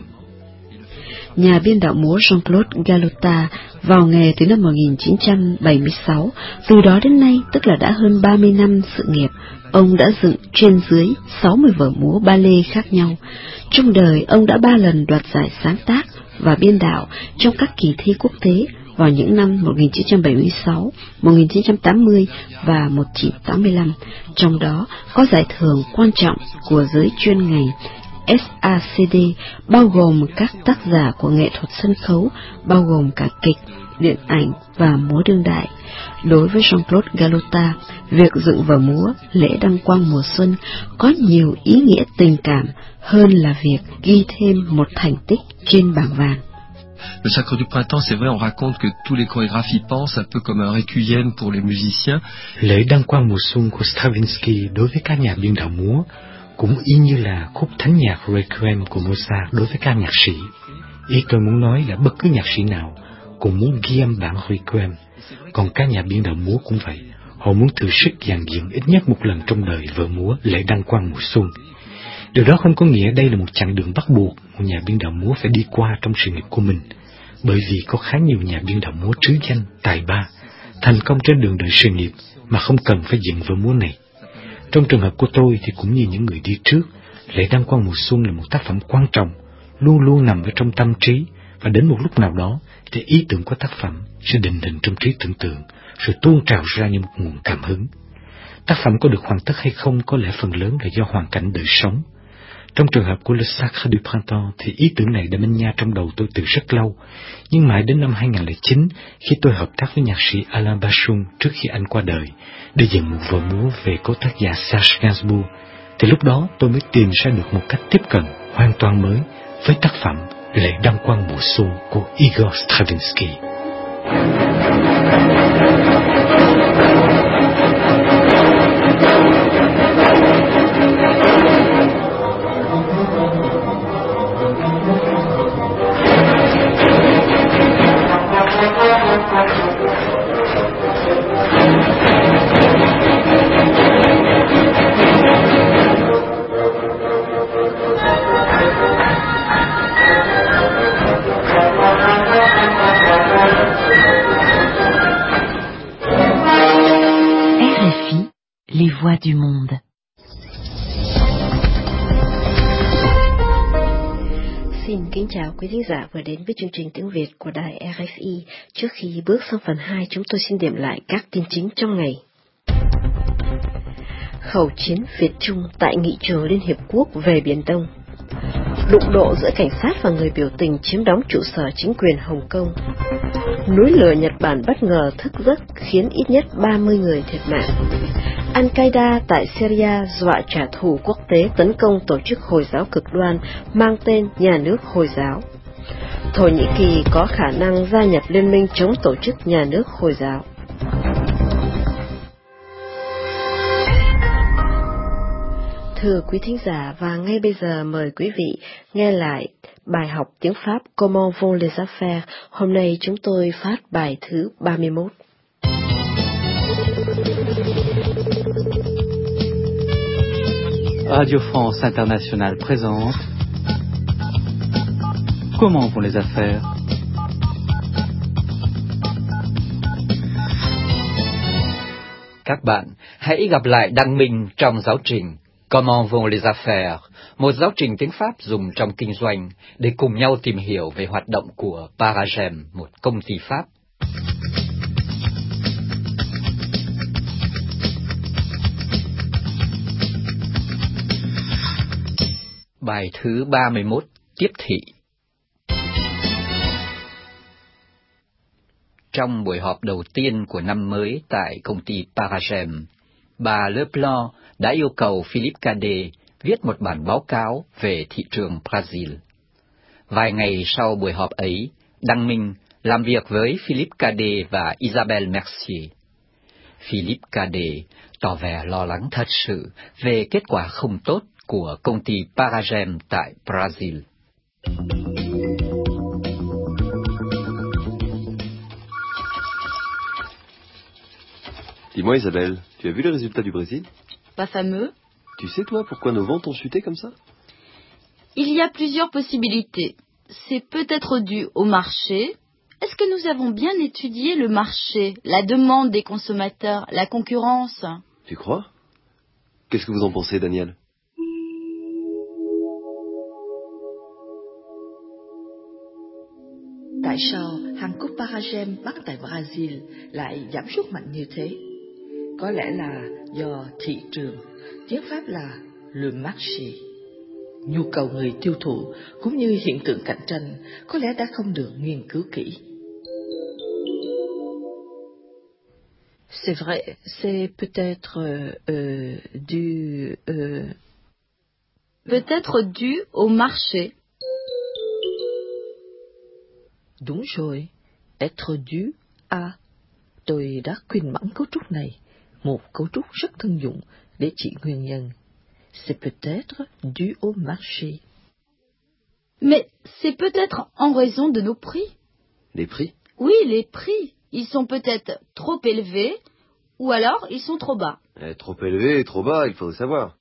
Nhà biên đạo múa Jean-Claude Galota vào nghề từ năm 1976, từ đó đến nay tức là đã hơn 30 năm sự nghiệp, ông đã dựng trên dưới 60 vở múa ballet khác nhau. Trong đời, ông đã 3 lần đoạt giải sáng tác và biên đạo trong các kỳ thi quốc tế vào những năm 1976, 1980 và 1985, trong đó có giải thưởng quan trọng của giới chuyên ngành SACD, bao gồm các tác giả của nghệ thuật sân khấu, bao gồm cả kịch, điện ảnh và múa đương đại. Đối với Jean-Claude Galota, việc dựng vở múa Lễ Đăng Quang mùa xuân có nhiều ý nghĩa tình cảm hơn là việc ghi thêm một thành tích trên bảng vàng. Le Sacre du Printemps, c'est vrai, on raconte que tous les chorégraphes y pensent, un peu comme un requiem pour les musiciens. Lễ Đăng Quang mùa xuân của Stravinsky đối với các nhà biên đạo múa cũng y như là khúc thánh nhạc Requiem của Mozart đối với các nhạc sĩ. Ý tôi muốn nói là bất cứ nhạc sĩ nào cũng muốn ghi âm bản Requiem, còn các nhà biên đạo múa cũng vậy. Họ muốn thử sức dàn dựng ít nhất một lần trong đời vở múa Lễ Đăng Quang mùa xuân. Điều đó không có nghĩa đây là một chặng đường bắt buộc một nhà biên đạo múa phải đi qua trong sự nghiệp của mình, bởi vì có khá nhiều nhà biên đạo múa trứ danh, tài ba, thành công trên đường đời sự nghiệp mà không cần phải dựng vở múa này. Trong trường hợp của tôi thì cũng như những người đi trước, Lễ Đăng Quang mùa xuân là một tác phẩm quan trọng, luôn luôn nằm ở trong tâm trí và đến một lúc nào đó thì ý tưởng của tác phẩm sẽ định hình trong trí tưởng tượng, rồi tuôn trào ra như một nguồn cảm hứng. Tác phẩm có được hoàn tất hay không có lẽ phần lớn là do hoàn cảnh đời sống. Trong trường hợp của Le Sacre du Printemps thì ý tưởng này đã manh nha trong đầu tôi từ rất lâu, nhưng mãi đến năm 2009, khi tôi hợp tác với nhạc sĩ Alain Bashung trước khi anh qua đời, để dựng một vở múa về cố tác giả Serge Gainsbourg, thì lúc đó tôi mới tìm ra được một cách tiếp cận hoàn toàn mới với tác phẩm Lễ đăng quang mùa xuân của Igor Stravinsky. RFI, les voix du monde. Xin kính chào quý thính giả vừa đến với chương trình tiếng Việt của đài RFI. Trước khi bước sang phần 2, chúng tôi xin điểm lại các tin chính trong ngày. Khẩu chiến Việt-Trung tại Nghị trường Liên Hiệp Quốc về Biển Đông. Đụng độ giữa cảnh sát và người biểu tình chiếm đóng trụ sở chính quyền Hồng Kông. Núi lửa Nhật Bản bất ngờ thức giấc khiến ít nhất 30 người thiệt mạng. Al-Qaeda tại Syria dọa trả thù quốc tế tấn công tổ chức Hồi giáo cực đoan mang tên Nhà nước Hồi giáo. Thổ Nhĩ Kỳ có khả năng gia nhập liên minh chống tổ chức Nhà nước Hồi giáo. Thưa quý thính giả, và ngay bây giờ mời quý vị nghe lại bài học tiếng Pháp Comment vont les affaires. Hôm nay chúng tôi phát bài thứ 31. Radio France Internationale présente Comment vont les affaires? Các bạn hãy gặp lại Đăng Minh trong giáo trình Comment vont les affaires, một giáo trình tiếng Pháp dùng trong kinh doanh để cùng nhau tìm hiểu về hoạt động của Paragem, một công ty Pháp. Bài thứ 31, tiếp thị. Trong buổi họp đầu tiên của năm mới tại công ty Paragem, bà Leplan đã yêu cầu Philippe Cadet viết một bản báo cáo về thị trường Brazil. Vài ngày sau buổi họp ấy, Đăng Minh làm việc với Philippe Cadet và Isabelle Mercier. Philippe Cadet tỏ vẻ lo lắng thật sự về kết quả không tốt của công ty Paragem tại Brazil. Dis-moi Isabelle, tu as vu les résultats du Brésil? Pas fameux. Tu sais toi pourquoi nos ventes ont chuté comme ça? Il y a plusieurs possibilités. C'est peut-être dû au marché. Est-ce que nous avons bien étudié le marché, la demande des consommateurs, la concurrence? Tu crois? Qu'est-ce que vous en pensez, Daniel? Tại sao hàng cúc Paragem bắt tại Brazil lại giảm sút mạnh như thế? Có lẽ là do thị trường, tiếng Pháp là le marché. Nhu cầu người tiêu thụ cũng như hiện tượng cạnh tranh có lẽ đã không được nghiên cứu kỹ. C'est vrai, c'est peut-être Peut-être dû au marché. Đúng rồi, être dû à. Tôi đã quên bẵng cấu trúc này, một cấu trúc rất thông dụng để chỉ nguyên nhân. C'est peut-être dû au marché. Mais c'est peut-être en raison de nos prix. Les prix? Oui, les prix. Ils sont peut-être trop élevés, ou alors ils sont trop bas. Trop élevé, trop bas, il faudrait savoir.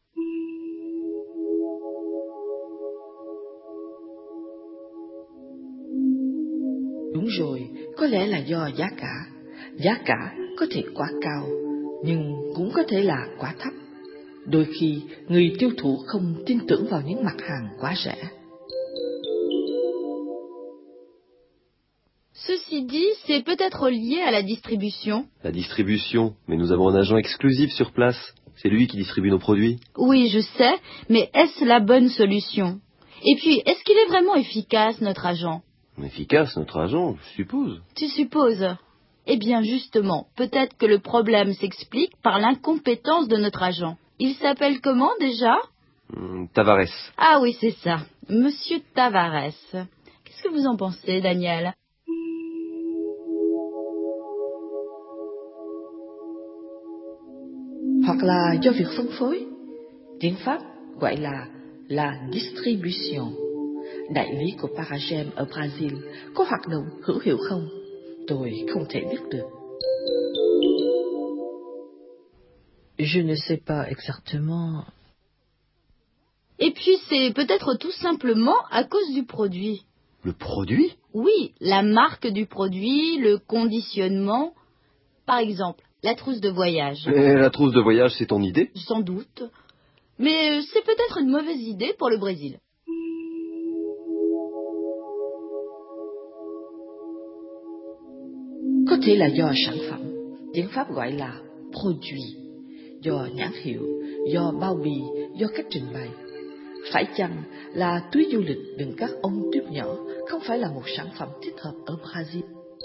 Đúng rồi, có lẽ là do giá cả. Giá cả có thể quá cao, nhưng cũng có thể là quá thấp. Đôi khi, người tiêu thụ không tin tưởng vào những mặt hàng quá rẻ. c'est peut-être lié à la distribution. La distribution, mais nous avons un agent exclusif sur place. C'est lui qui distribue nos produits. Oui, je sais, mais est-ce la bonne solution? Et puis, est-ce qu'il est vraiment efficace, notre agent? Efficace, notre agent, je suppose. Tu supposes? Eh bien, justement, peut-être que le problème s'explique par l'incompétence de notre agent. Il s'appelle comment, déjà? Tavares. Ah oui, c'est ça. Monsieur Tavares. Qu'est-ce que vous en pensez, Daniel? Hoặc là do việc phân phối. Tiếng Pháp gọi là la distribution. Đại lý của Paragem ở Brazil có hoạt động hữu hiệu không? Tôi không thể biết được. Je ne sais pas exactement. Et puis, c'est peut-être tout simplement à cause du produit. Le produit? Oui, la marque du produit, le conditionnement. Par exemple, la trousse de voyage. Et la trousse de voyage, c'est ton idée? Sans doute. Mais c'est peut-être une mauvaise idée pour le Brésil. Có thể là do sản phẩm, tiếng Pháp gọi là produit, do nhãn hiệu, do bao bì, do cách trình bày. Phải chăng là túi du lịch đựng các ống tuyếp nhỏ không phải là một sản phẩm thích hợp ở Brazil?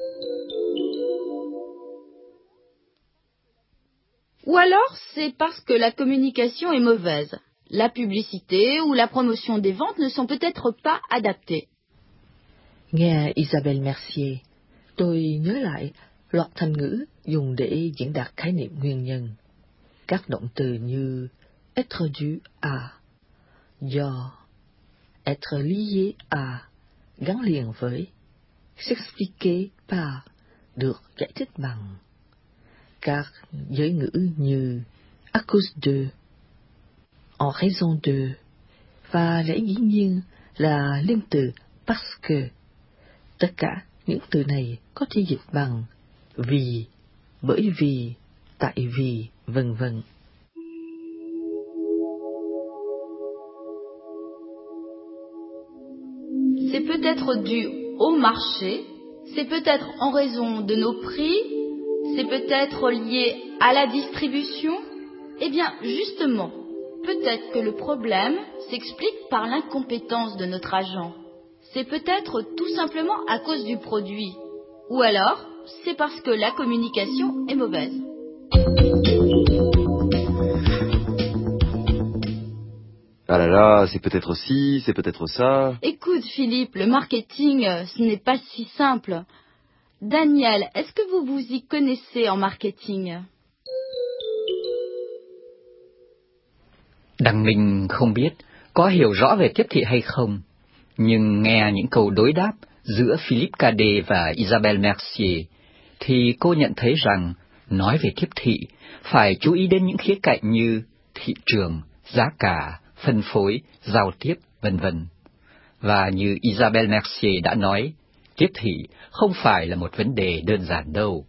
Ou alors, c'est parce que la communication est mauvaise. La publicité ou la promotion des ventes ne sont peut-être pas adaptées. Nghe Isabelle Mercier, tôi nhớ lại loạt thành ngữ dùng để diễn đạt khái niệm nguyên nhân. Các động từ như être dû à, do, être lié à, gắn liền với, s'expliquer par, được giải thích bằng. Các giới ngữ như à cause de, en raison de, và lẽ dĩ nhiên là liên từ parce que. Tất cả những từ này có thể dịch bằng vì, bởi vì, tại vì, vân vân. C'est peut-être dû au marché, c'est peut-être en raison de nos prix, c'est peut-être lié à la distribution. Eh bien, justement, peut-être que le problème s'explique par l'incompétence de notre agent. C'est peut-être tout simplement à cause du produit. Ou alors, c'est parce que la communication est mauvaise. Ah là là, c'est peut-être ci, c'est peut-être ça. Écoute, Philippe, le marketing, ce n'est pas si simple. Daniel, est-ce que vous vous y connaissez en marketing? Đằng Minh không biết có hiểu rõ về tiếp thị hay không, nhưng nghe những câu đối đáp giữa Philippe Cadet và Isabelle Mercier, thì cô nhận thấy rằng nói về tiếp thị phải chú ý đến những khía cạnh như thị trường, giá cả, phân phối, giao tiếp, vân vân. Và như Isabelle Mercier đã nói, tiếp thị không phải là một vấn đề đơn giản đâu.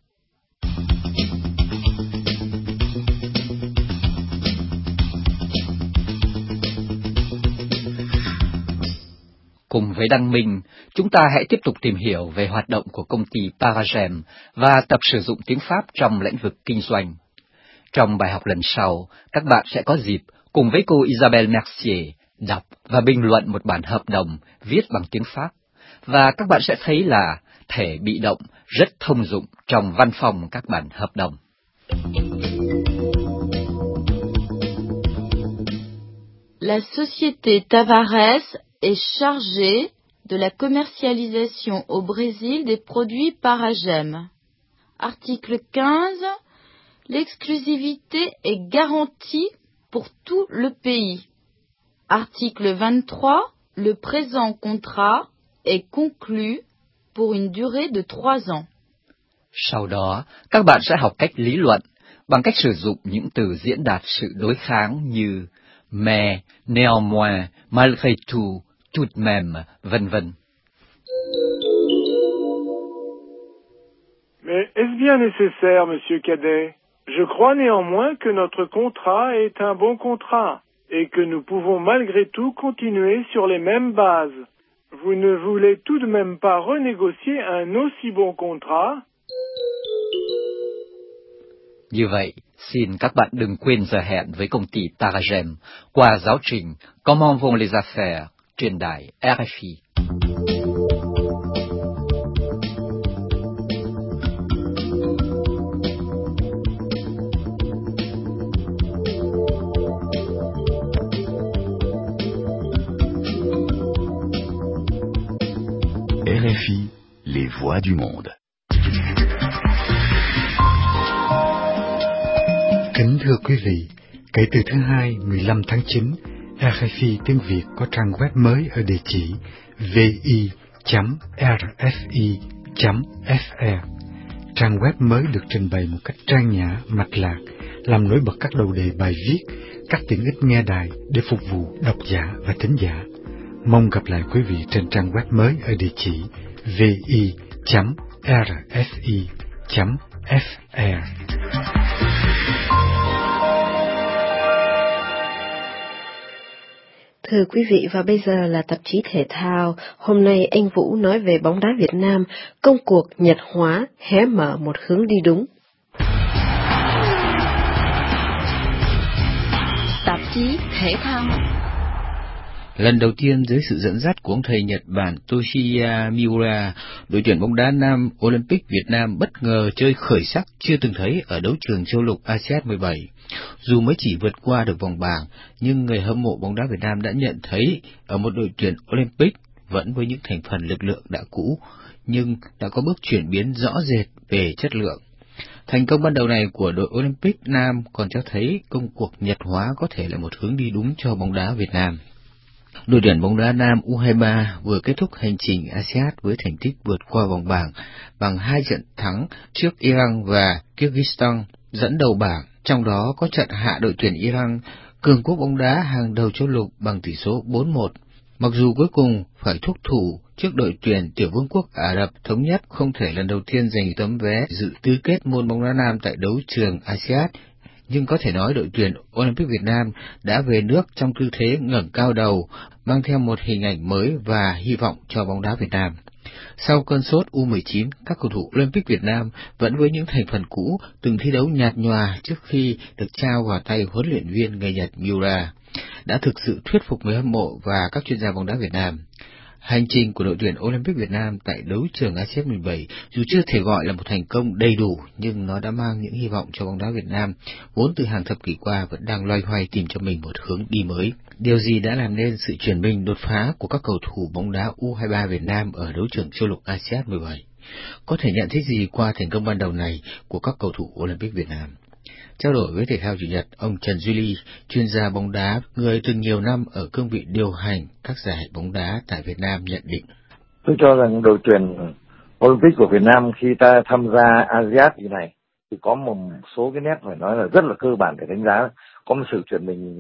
Cùng với Đăng Minh, chúng ta hãy tiếp tục tìm hiểu về hoạt động của công ty Paragem và tập sử dụng tiếng Pháp trong lĩnh vực kinh doanh. Trong bài học lần sau, các bạn sẽ có dịp cùng với cô Isabelle Mercier đọc và bình luận một bản hợp đồng viết bằng tiếng Pháp, và các bạn sẽ thấy là thể bị động rất thông dụng trong văn phòng các bản hợp đồng. La société Tavares est chargée de la commercialisation au Brésil des produits Paragem. Article 15. L'exclusivité est garantie pour tout le pays. Article 23. Le présent contrat est conclu pour une durée de 3 ans. Sau đó, các bạn sẽ học cách lý luận bằng cách sử dụng những từ diễn đạt sự đối kháng như mais, néanmoins, malgré tout, tout de même, vân vân. Mais est-ce bien nécessaire, Monsieur Cadet? Je crois néanmoins que notre contrat est un bon contrat et que nous pouvons malgré tout continuer sur les mêmes bases. Vous ne voulez tout de même pas renégocier un aussi bon contrat? Như vậy, xin các bạn đừng quên giờ hẹn với công ty Taragem qua giáo trình Comment vont les affaires trên đài RFI. RFI, les voix du monde. Kính thưa quý vị, kể từ thứ Hai 15 tháng 9, RFI tiếng Việt có trang web mới ở địa chỉ vi.rfi.fr. Trang web mới được trình bày một cách trang nhã, mạch lạc, làm nổi bật các đầu đề bài viết, các tiện ích nghe đài để phục vụ độc giả và thính giả. Mong gặp lại quý vị trên trang web mới ở địa chỉ vi.rfi.fr. Thưa quý vị, và bây giờ là tạp chí thể thao. Hôm nay anh Vũ nói về bóng đá Việt Nam, công cuộc Nhật hóa hé mở một hướng đi đúng. Tạp chí thể thao. Lần đầu tiên dưới sự dẫn dắt của ông thầy Nhật Bản Toshiya Miura, đội tuyển bóng đá nam Olympic Việt Nam bất ngờ chơi khởi sắc chưa từng thấy ở đấu trường châu lục ASEAN 17. Dù mới chỉ vượt qua được vòng bảng, nhưng người hâm mộ bóng đá Việt Nam đã nhận thấy ở một đội tuyển Olympic vẫn với những thành phần lực lượng đã cũ, nhưng đã có bước chuyển biến rõ rệt về chất lượng. Thành công ban đầu này của đội Olympic Nam còn cho thấy công cuộc Nhật hóa có thể là một hướng đi đúng cho bóng đá Việt Nam. Đội tuyển bóng đá nam U23 vừa kết thúc hành trình ASEAN với thành tích vượt qua vòng bảng bằng 2 trận thắng trước Iran và Kyrgyzstan dẫn đầu bảng, trong đó có trận hạ đội tuyển Iran, cường quốc bóng đá hàng đầu châu lục bằng tỷ số 4-1. Mặc dù cuối cùng phải thúc thủ trước đội tuyển tiểu vương quốc Ả Rập Thống Nhất không thể lần đầu tiên giành tấm vé dự tứ kết môn bóng đá nam tại đấu trường ASEAN, nhưng có thể nói đội tuyển Olympic Việt Nam đã về nước trong tư thế ngẩng cao đầu, mang theo một hình ảnh mới và hy vọng cho bóng đá Việt Nam. Sau cơn sốt U19, các cầu thủ Olympic Việt Nam vẫn với những thành phần cũ từng thi đấu nhạt nhòa trước khi được trao vào tay huấn luyện viên người Nhật Miura, đã thực sự thuyết phục người hâm mộ và các chuyên gia bóng đá Việt Nam. Hành trình của đội tuyển Olympic Việt Nam tại đấu trường ASEAN 17 dù chưa thể gọi là một thành công đầy đủ, nhưng nó đã mang những hy vọng cho bóng đá Việt Nam, vốn từ hàng thập kỷ qua vẫn đang loay hoay tìm cho mình một hướng đi mới. Điều gì đã làm nên sự chuyển mình đột phá của các cầu thủ bóng đá U23 Việt Nam ở đấu trường châu lục ASEAN 17? Có thể nhận thấy gì qua thành công ban đầu này của các cầu thủ Olympic Việt Nam? Trao đổi với Thể thao Chủ nhật, ông Trần Duy Ly, chuyên gia bóng đá, người từng nhiều năm ở cương vị điều hành các giải bóng đá tại Việt Nam nhận định. Tôi cho rằng đội tuyển Olympic của Việt Nam khi ta tham gia ASEAN như này thì có một số cái nét phải nói là rất là cơ bản để đánh giá có một sự chuyển mình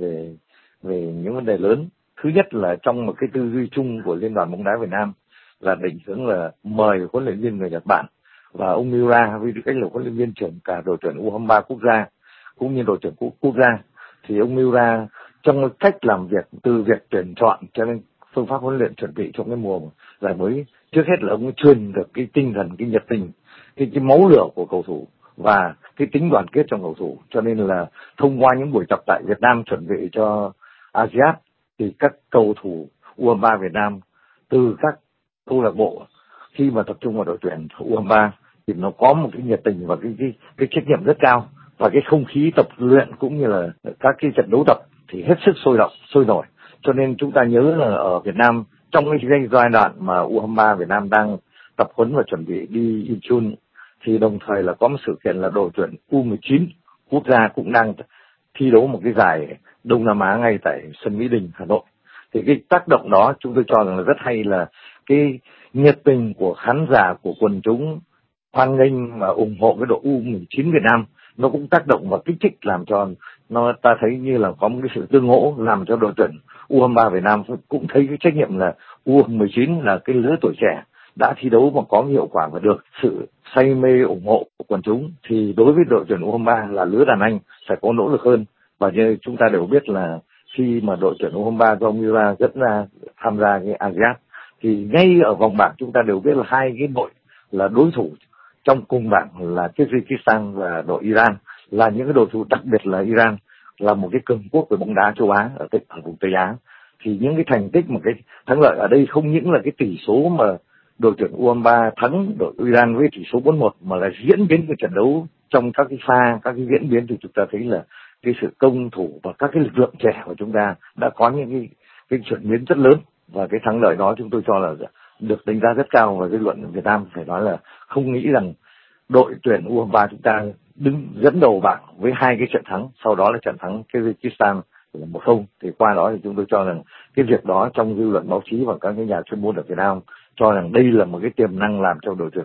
về những vấn đề lớn. Thứ nhất là trong một cái tư duy chung của Liên đoàn bóng đá Việt Nam là định hướng là mời huấn luyện viên người Nhật Bản và ông Miura với tư cách là huấn luyện viên trưởng cả đội tuyển U23 quốc gia cũng như đội tuyển quốc gia, thì ông Miura trong cái cách làm việc từ việc tuyển chọn cho nên phương pháp huấn luyện chuẩn bị cho cái mùa giải mới, trước hết là ông ấy truyền được cái tinh thần, cái nhiệt tình, cái máu lửa của cầu thủ và cái tính đoàn kết trong cầu thủ. Cho nên là thông qua những buổi tập tại Việt Nam chuẩn bị cho ASEAN thì các cầu thủ U23 Việt Nam từ các câu lạc bộ khi mà tập trung vào đội tuyển U23 thì nó có một cái nhiệt tình và cái trách nhiệm rất cao, và cái không khí tập luyện cũng như là các cái trận đấu tập thì hết sức sôi động, sôi nổi. Cho nên chúng ta nhớ là ở Việt Nam trong cái giai đoạn mà U23 Việt Nam đang tập huấn và chuẩn bị đi Incheon thì đồng thời là có một sự kiện là đội tuyển U19 quốc gia cũng đang thi đấu một cái giải Đông Nam Á ngay tại sân Mỹ Đình, Hà Nội. Thì cái tác động đó chúng tôi cho rằng là rất hay, là cái nhiệt tình của khán giả, của quần chúng hoan nghênh và ủng hộ cái đội U19 Việt Nam, nó cũng tác động và kích thích làm cho nó ta thấy như là có một cái sự tương hỗ, làm cho đội tuyển U23 Việt Nam cũng thấy cái trách nhiệm là U19 là cái lứa tuổi trẻ đã thi đấu mà có hiệu quả và được sự say mê ủng hộ của quần chúng, thì đối với đội tuyển U23 là lứa đàn anh phải có nỗ lực hơn. Và như chúng ta đều biết là khi mà đội tuyển U23 do Miura dẫn ra tham gia cái ASEAN thì ngay ở vòng bảng chúng ta đều biết là hai cái đội là đối thủ trong cùng bảng là Kyrgyzstan và đội Iran, là những cái đối thủ, đặc biệt là Iran là một cái cường quốc về bóng đá châu Á ở vùng Tây Á. Thì những cái thành tích, một cái thắng lợi ở đây không những là cái tỷ số mà đội tuyển U23 thắng đội Iran với tỷ số 4-1, mà là diễn biến của trận đấu trong các cái pha, các cái diễn biến thì chúng ta thấy là cái sự công thủ và các cái lực lượng trẻ của chúng ta đã có những cái chuyển biến rất lớn, và cái thắng lợi đó chúng tôi cho là được đánh giá rất cao. Và dư luận Việt Nam phải nói là không nghĩ rằng đội tuyển U23 chúng ta đứng dẫn đầu bảng với hai cái trận thắng, sau đó là trận thắng Kyrgyzstan là 1-0. Thì qua đó thì chúng tôi cho rằng cái việc đó trong dư luận báo chí và các cái nhà chuyên môn ở Việt Nam cho rằng đây là một cái tiềm năng làm cho đội tuyển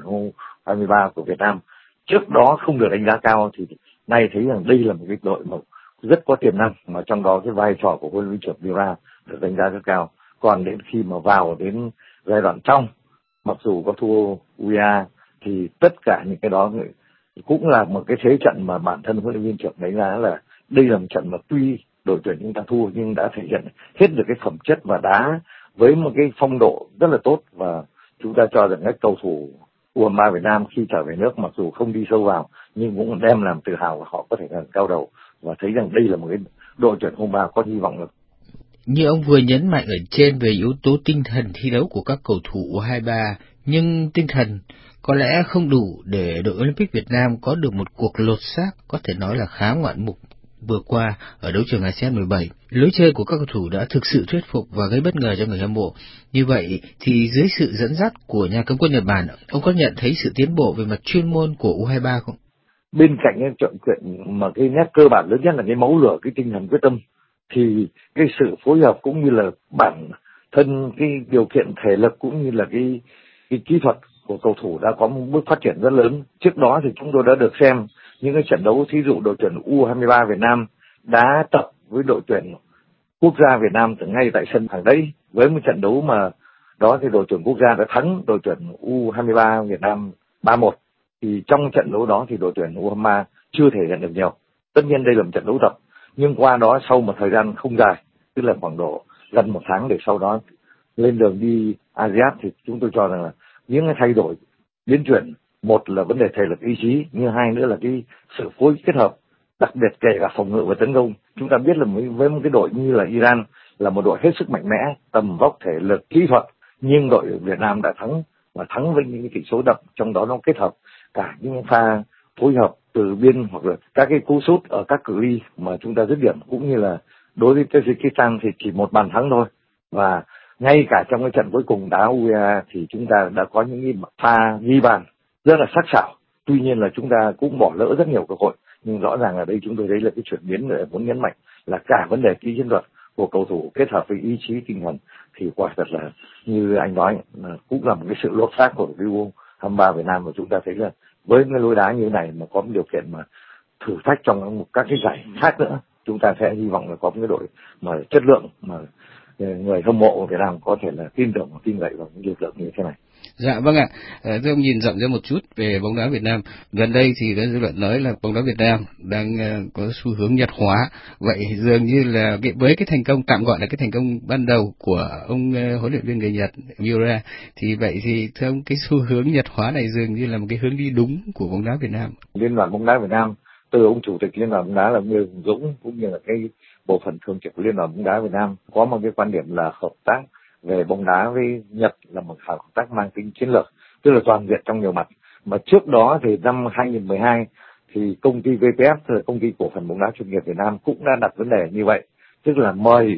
U23 của Việt Nam trước đó không được đánh giá cao, thì nay thấy rằng đây là một cái đội mà rất có tiềm năng, mà trong đó cái vai trò của huấn luyện viên trưởng Vieira được đánh giá rất cao. Còn đến khi mà vào đến giai đoạn trong, mặc dù có thua UEA thì tất cả những cái đó cũng là một cái thế trận mà bản thân huấn luyện viên trưởng đánh giá là đây là một trận mà tuy đội tuyển chúng ta thua nhưng đã thể hiện hết được cái phẩm chất và đá với một cái phong độ rất là tốt. Và chúng ta cho rằng các cầu thủ U23 Việt Nam khi trở về nước mặc dù không đi sâu vào nhưng cũng đem làm tự hào và họ có thể là cao đầu, và thấy rằng đây là một cái đội tuyển U23 có hy vọng. Như ông vừa nhấn mạnh ở trên về yếu tố tinh thần thi đấu của các cầu thủ U23, nhưng tinh thần có lẽ không đủ để đội Olympic Việt Nam có được một cuộc lột xác có thể nói là khá ngoạn mục vừa qua ở đấu trường ASEAN 17. Lối chơi của các cầu thủ đã thực sự thuyết phục và gây bất ngờ cho người hâm mộ. Như vậy thì dưới sự dẫn dắt của nhà cấm quân Nhật Bản, ông có nhận thấy sự tiến bộ về mặt chuyên môn của U23 không? Bên cạnh cái chuyện mà cái nét cơ bản lớn nhất là cái máu lửa, cái tinh thần quyết tâm, thì cái sự phối hợp cũng như là bản thân cái điều kiện thể lực cũng như là cái kỹ thuật của cầu thủ đã có một bước phát triển rất lớn. Trước đó thì chúng tôi đã được xem những cái trận đấu, thí dụ đội tuyển U23 Việt Nam đã tập với đội tuyển quốc gia Việt Nam từ ngay tại sân hàng đấy, với một trận đấu mà đó thì đội tuyển quốc gia đã thắng đội tuyển U23 Việt Nam 3-1. Thì trong trận đấu đó thì đội tuyển U23 chưa thể hiện được nhiều. Tất nhiên đây là một trận đấu tập, nhưng qua đó sau một thời gian không dài, tức là khoảng độ gần một tháng để sau đó lên đường đi ASEAN, thì chúng tôi cho rằng là những cái thay đổi biến chuyển, một là vấn đề thể lực ý chí, nhưng hai nữa là cái sự phối kết hợp, đặc biệt kể cả phòng ngự và tấn công. Chúng ta biết là với một cái đội như là Iran là một đội hết sức mạnh mẽ, tầm vóc, thể lực, kỹ thuật, nhưng đội Việt Nam đã thắng và thắng với những cái tỷ số đậm, trong đó nó kết hợp cả những pha phối hợp từ biên hoặc là các cái cú sút ở các cự ly mà chúng ta dứt điểm, cũng như là đối với Kyrgyzstan thì chỉ một bàn thắng thôi. Và ngay cả trong cái trận cuối cùng đá UEA thì chúng ta đã có những cái pha ghi bàn rất là sắc sảo. Tuy nhiên là chúng ta cũng bỏ lỡ rất nhiều cơ hội, nhưng rõ ràng ở đây chúng tôi thấy là cái chuyển biến để muốn nhấn mạnh là cả vấn đề kỹ chiến thuật của cầu thủ kết hợp với ý chí tinh thần thì quả thật là như anh nói là cũng là một cái sự lột xác của U23 Việt Nam, và chúng ta thấy là với cái lối đá như thế này mà có một điều kiện mà thử thách trong các cái giải khác nữa, chúng ta sẽ hy vọng là có một cái đội mà chất lượng mà người hâm mộ của Việt Nam có thể là tin tưởng và tin cậy vào những lực lượng như thế này. Dạ vâng ạ. Thưa ông, nhìn rộng ra một chút về bóng đá Việt Nam. Gần đây thì có dư luận nói là bóng đá Việt Nam đang có xu hướng Nhật hóa. Vậy dường như là với cái thành công, tạm gọi là cái thành công ban đầu của ông huấn luyện viên người Nhật Vieira, thì vậy thì thưa ông, cái xu hướng Nhật hóa này dường như là một cái hướng đi đúng của bóng đá Việt Nam. Liên đoàn bóng đá Việt Nam, từ ông chủ tịch Liên đoàn bóng đá là Nguyễn Dũng cũng như là cái bộ phận thường trực của Liên đoàn bóng đá Việt Nam có một cái quan điểm là hợp tác về bóng đá với Nhật là một hợp tác mang tính chiến lược, tức là toàn diện trong nhiều mặt. Mà trước đó thì năm 2012 thì công ty VPF, là công ty cổ phần bóng đá chuyên nghiệp Việt Nam, cũng đã đặt vấn đề như vậy, tức là mời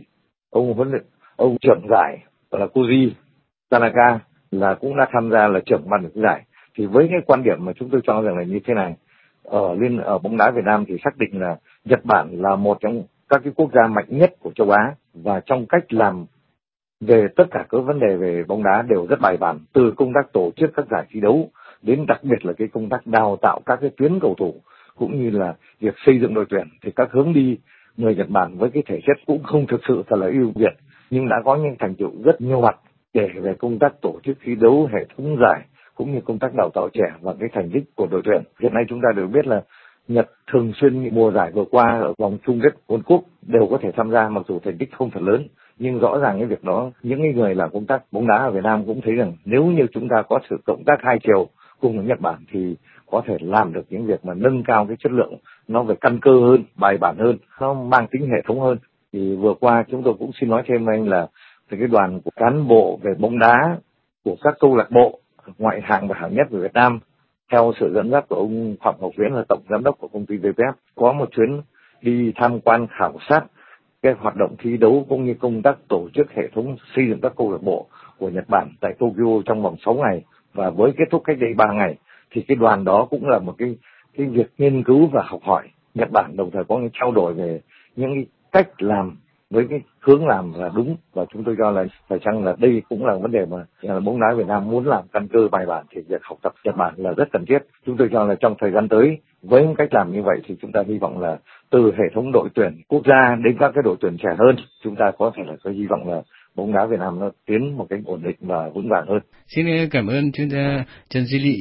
ông trưởng giải là Koji Tanaka là cũng đã tham gia là trưởng ban được giải. Thì với cái quan điểm mà chúng tôi cho rằng là như thế này, ở bóng đá Việt Nam thì xác định là Nhật Bản là một trong các cái quốc gia mạnh nhất của châu Á, và trong cách làm về tất cả các vấn đề về bóng đá đều rất bài bản, từ công tác tổ chức các giải thi đấu đến đặc biệt là cái công tác đào tạo các cái tuyến cầu thủ cũng như là việc xây dựng đội tuyển. Thì các hướng đi người Nhật Bản với cái thể chất cũng không thực sự thật là ưu việt, nhưng đã có những thành tựu rất nhiều mặt kể về công tác tổ chức thi đấu, hệ thống giải cũng như công tác đào tạo trẻ và cái thành tích của đội tuyển. Hiện nay chúng ta đều biết là Nhật thường xuyên mùa giải vừa qua ở vòng chung kết World Cup đều có thể tham gia, mặc dù thành tích không thật lớn, Nhưng rõ ràng cái việc đó, những cái người làm công tác bóng đá ở Việt Nam cũng thấy rằng nếu như chúng ta có sự cộng tác hai chiều cùng với Nhật Bản thì có thể làm được những việc mà nâng cao cái chất lượng, nó về căn cơ hơn, bài bản hơn, nó mang tính hệ thống hơn. Thì vừa qua chúng tôi cũng xin nói thêm với anh là cái đoàn của cán bộ về bóng đá của các câu lạc bộ ngoại hạng và hạng nhất của Việt Nam theo sự dẫn dắt của ông Phạm Ngọc Viễn là tổng giám đốc của công ty VPF có một chuyến đi tham quan khảo sát cái hoạt động thi đấu cũng như công tác tổ chức hệ thống xây dựng các câu lạc bộ của Nhật Bản tại Tokyo trong vòng 6 ngày và với kết thúc cách đây 3 ngày thì cái đoàn đó cũng là một cái việc nghiên cứu và học hỏi Nhật Bản, đồng thời có những trao đổi về những cái cách làm với cái hướng làm là đúng, và chúng tôi cho là phải chăng là đây cũng là vấn đề mà bóng đá Việt Nam muốn làm căn cơ bài bản thì việc học tập Nhật Bản là rất cần thiết. Chúng tôi cho là trong thời gian tới với cách làm như vậy thì chúng ta hy vọng là từ hệ thống đội tuyển quốc gia đến các cái đội tuyển trẻ hơn, chúng ta có thể là có hy vọng là bóng đá Việt Nam nó tiến một cách ổn định và vững vàng hơn. Xin cảm ơn chuyên gia Trần Duy Lị.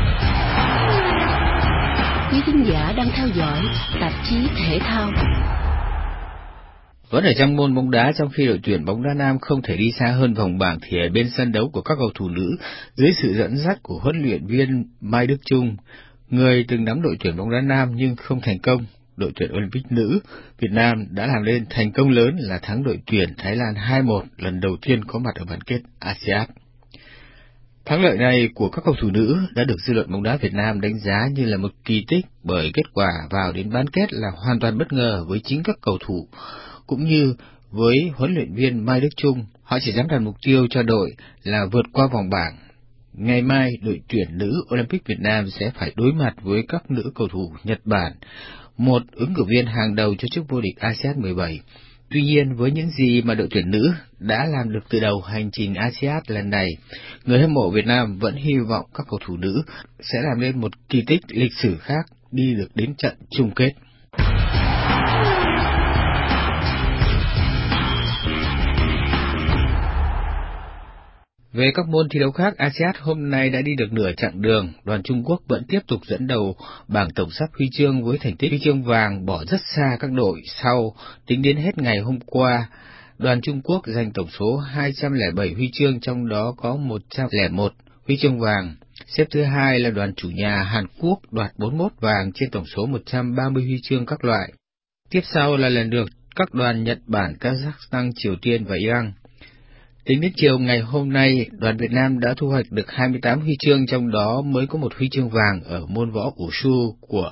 Quý khán giả đang theo dõi tạp chí thể thao. Vẫn ở trong môn bóng đá, trong khi đội tuyển bóng đá nam không thể đi xa hơn vòng bảng thì ở bên sân đấu của các cầu thủ nữ dưới sự dẫn dắt của huấn luyện viên Mai Đức Chung, người từng nắm đội tuyển bóng đá nam nhưng không thành công, đội tuyển Olympic nữ Việt Nam đã làm nên thành công lớn là thắng đội tuyển Thái Lan 2-1 lần đầu tiên có mặt ở bán kết ASEAN. Thắng lợi này của các cầu thủ nữ đã được dư luận bóng đá Việt Nam đánh giá như là một kỳ tích bởi kết quả vào đến bán kết là hoàn toàn bất ngờ với chính các cầu thủ cũng như với huấn luyện viên Mai Đức Chung. Họ chỉ dám đặt mục tiêu cho đội là vượt qua vòng bảng. Ngày mai, đội tuyển nữ Olympic Việt Nam sẽ phải đối mặt với các nữ cầu thủ Nhật Bản, một ứng cử viên hàng đầu cho chức vô địch ASEAN 17. Tuy nhiên, với những gì mà đội tuyển nữ đã làm được từ đầu hành trình ASEAN lần này, người hâm mộ Việt Nam vẫn hy vọng các cầu thủ nữ sẽ làm nên một kỳ tích lịch sử khác, đi được đến trận chung kết. Về các môn thi đấu khác, ASEAN hôm nay đã đi được nửa chặng đường. Đoàn Trung Quốc vẫn tiếp tục dẫn đầu bảng tổng sắp huy chương với thành tích huy chương vàng bỏ rất xa các đội sau. Tính đến hết ngày hôm qua, đoàn Trung Quốc giành tổng số 207 huy chương, trong đó có 101 huy chương vàng. Xếp thứ hai là đoàn chủ nhà Hàn Quốc đoạt 41 vàng trên tổng số 130 huy chương các loại. Tiếp sau là lần lượt các đoàn Nhật Bản, Kazakhstan, Triều Tiên và Iran. Tính đến chiều ngày hôm nay, đoàn Việt Nam đã thu hoạch được 28 huy chương, trong đó mới có một huy chương vàng ở môn võ Wushu của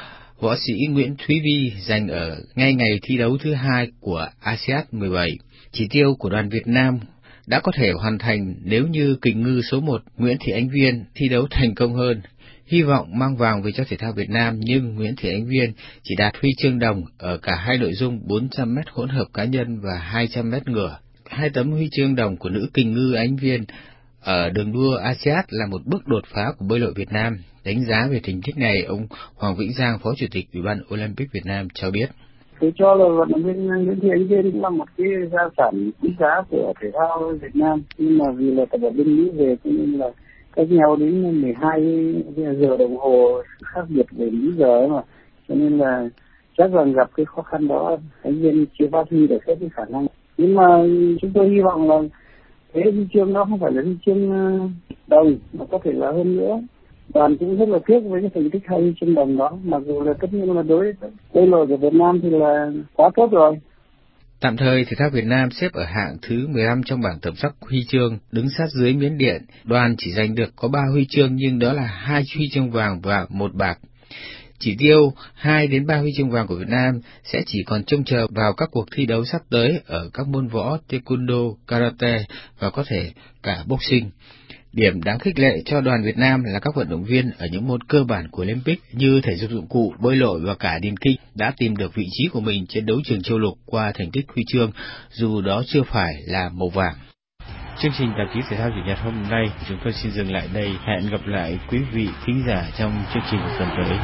võ sĩ Nguyễn Thúy Vi giành ở ngay ngày thi đấu thứ hai của ASEAN 17. Chỉ tiêu của đoàn Việt Nam đã có thể hoàn thành nếu như kình ngư số 1 Nguyễn Thị Ánh Viên thi đấu thành công hơn. Hy vọng mang vàng về cho thể thao Việt Nam, nhưng Nguyễn Thị Ánh Viên chỉ đạt huy chương đồng ở cả hai nội dung 400m hỗn hợp cá nhân và 200m ngửa. 2 tấm huy chương đồng của nữ kình ngư Ánh Viên ở đường đua ASEAN là một bước đột phá của bơi lội Việt Nam. Đánh giá về thành tích này, ông Hoàng Vĩnh Giang, Phó Chủ tịch Ủy ban Olympic Việt Nam cho biết. Tôi cho là vận động viên Nguyễn Thị Ánh Viên cũng là một cái gia sản quý giá của thể thao Việt Nam, nhưng mà vì là tập ở bên Mỹ về cho nên là cách nhau đến 12 giờ đồng hồ khác biệt về Mỹ giờ mà, cho nên là chắc rằng gặp cái khó khăn đó Ánh Viên chưa phát huy được hết cái khả năng. Nhưng mà chúng tôi hy vọng là cái huy chương đó không phải là huy chương đồng mà có thể là hơn nữa. Đoàn cũng rất là tiếc với cái thành tích 2 huy chương đồng đó, mặc dù là tất nhiên là đối với bơi lội của Việt Nam thì là quá tốt rồi. Tạm thời, thể thao Việt Nam xếp ở hạng thứ 15 trong bảng tổng sắp huy chương, đứng sát dưới Miến Điện. Đoàn chỉ giành được có 3 huy chương, nhưng đó là 2 huy chương vàng và 1 bạc. Chỉ tiêu 2 đến 3 huy chương vàng của Việt Nam sẽ chỉ còn trông chờ vào các cuộc thi đấu sắp tới ở các môn võ, taekwondo, karate và có thể cả boxing. Điểm đáng khích lệ cho đoàn Việt Nam là các vận động viên ở những môn cơ bản của Olympic như thể dục dụng cụ, bơi lội và cả điền kinh đã tìm được vị trí của mình trên đấu trường châu lục qua thành tích huy chương, dù đó chưa phải là màu vàng. Chương trình tạp chí thể thao Chủ nhật hôm nay chúng tôi xin dừng lại đây. Hẹn gặp lại quý vị thính giả trong chương trình tuần tới.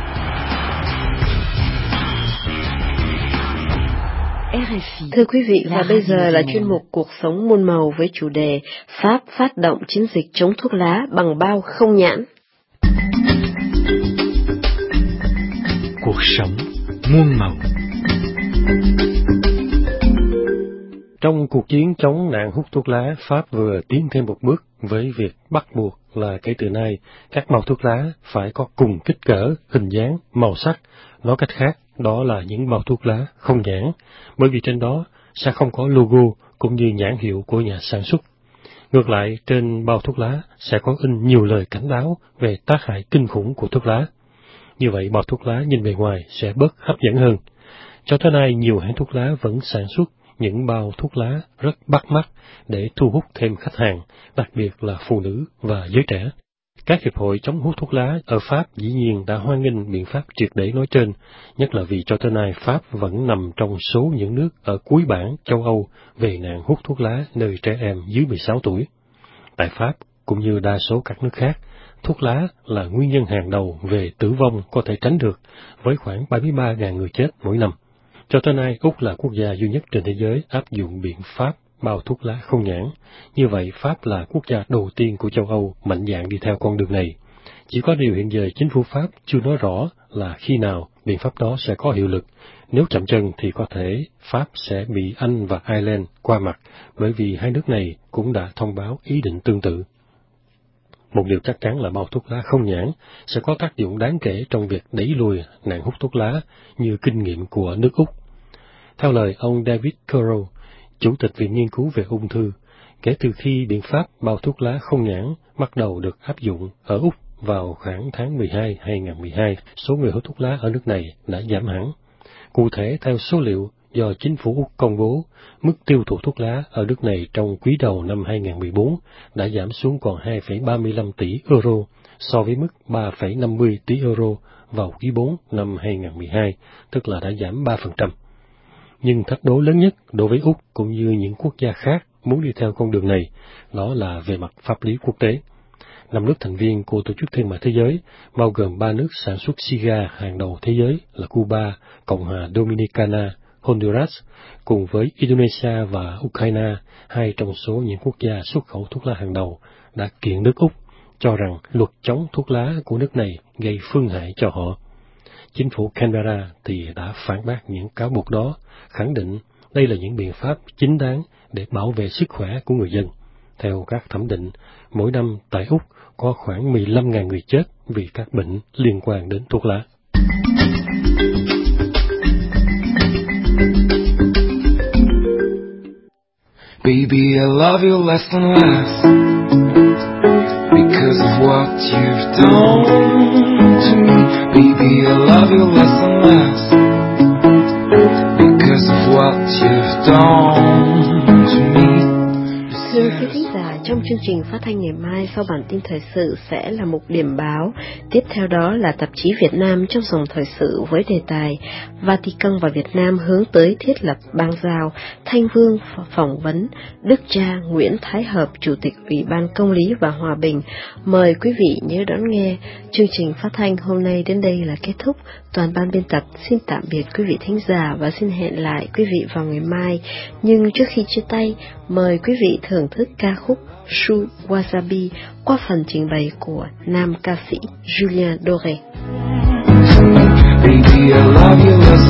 Thưa quý vị, và bây giờ là chuyên mục Cuộc sống muôn màu với chủ đề Pháp phát động chiến dịch chống thuốc lá bằng bao không nhãn. Cuộc sống muôn màu. Trong cuộc chiến chống nạn hút thuốc lá, Pháp vừa tiến thêm một bước với việc bắt buộc là kể từ nay, các bao thuốc lá phải có cùng kích cỡ, hình dáng, màu sắc. Nói cách khác, đó là những bao thuốc lá không nhãn, bởi vì trên đó sẽ không có logo cũng như nhãn hiệu của nhà sản xuất. Ngược lại, trên bao thuốc lá sẽ có in nhiều lời cảnh báo về tác hại kinh khủng của thuốc lá. Như vậy, bao thuốc lá nhìn bề ngoài sẽ bớt hấp dẫn hơn. Cho tới nay, nhiều hãng thuốc lá vẫn sản xuất những bao thuốc lá rất bắt mắt để thu hút thêm khách hàng, đặc biệt là phụ nữ và giới trẻ. Các hiệp hội chống hút thuốc lá ở Pháp dĩ nhiên đã hoan nghênh biện pháp triệt để nói trên, nhất là vì cho tới nay Pháp vẫn nằm trong số những nước ở cuối bảng châu Âu về nạn hút thuốc lá nơi trẻ em dưới 16 tuổi. Tại Pháp, cũng như đa số các nước khác, thuốc lá là nguyên nhân hàng đầu về tử vong có thể tránh được, với khoảng 73.000 người chết mỗi năm. Cho tới nay, Úc là quốc gia duy nhất trên thế giới áp dụng biện pháp bao thuốc lá không nhãn. Như vậy, Pháp là quốc gia đầu tiên của châu Âu mạnh dạn đi theo con đường này. Chỉ có điều hiện giờ chính phủ Pháp chưa nói rõ là khi nào biện pháp đó sẽ có hiệu lực. Nếu chậm chân thì có thể Pháp sẽ bị Anh và Ireland qua mặt, bởi vì hai nước này cũng đã thông báo ý định tương tự. Một điều chắc chắn là bao thuốc lá không nhãn sẽ có tác dụng đáng kể trong việc đẩy lùi nạn hút thuốc lá như kinh nghiệm của nước Úc. Theo lời ông David Currow, Chủ tịch Viện Nghiên cứu về ung thư, kể từ khi biện pháp bao thuốc lá không nhãn bắt đầu được áp dụng ở Úc vào khoảng tháng 12 2012, số người hút thuốc lá ở nước này đã giảm hẳn. Cụ thể, theo số liệu do chính phủ Úc công bố, mức tiêu thụ thuốc lá ở nước này trong quý đầu năm 2014 đã giảm xuống còn 2,35 tỷ euro so với mức 3,50 tỷ euro vào quý 4 năm 2012, tức là đã giảm 3%. Nhưng thách đố lớn nhất đối với Úc cũng như những quốc gia khác muốn đi theo con đường này, đó là về mặt pháp lý quốc tế. 5 nước thành viên của Tổ chức Thương mại Thế giới, bao gồm 3 nước sản xuất xì gà hàng đầu thế giới là Cuba, Cộng hòa Dominicana, Honduras, cùng với Indonesia và Ukraine, hai trong số những quốc gia xuất khẩu thuốc lá hàng đầu, đã kiện nước Úc, cho rằng luật chống thuốc lá của nước này gây phương hại cho họ. Chính phủ Canberra thì đã phản bác những cáo buộc đó, khẳng định đây là những biện pháp chính đáng để bảo vệ sức khỏe của người dân. Theo các thẩm định, mỗi năm tại Úc có khoảng 15.000 người chết vì các bệnh liên quan đến thuốc lá. Baby, I love you less than less because of what you've done to me. Baby, I love you less than less because of what you've done to me. Thưa quý thính giả, trong chương trình phát thanh ngày mai sau bản tin thời sự sẽ là mục điểm báo. Tiếp theo đó là tạp chí Việt Nam trong dòng thời sự với đề tài Vatican và Việt Nam hướng tới thiết lập bang giao, Thanh Vương phỏng vấn Đức cha Nguyễn Thái Hợp, Chủ tịch Ủy ban Công lý và Hòa bình. Mời quý vị nhớ đón nghe. Chương trình phát thanh hôm nay đến đây là kết thúc. Toàn ban biên tập xin tạm biệt quý vị thính giả và xin hẹn lại quý vị vào ngày mai. Nhưng trước khi chia tay, mời quý vị thưởng thức ca khúc Su Wasabi qua phần trình bày của nam ca sĩ Julien Doré. Baby, I love you less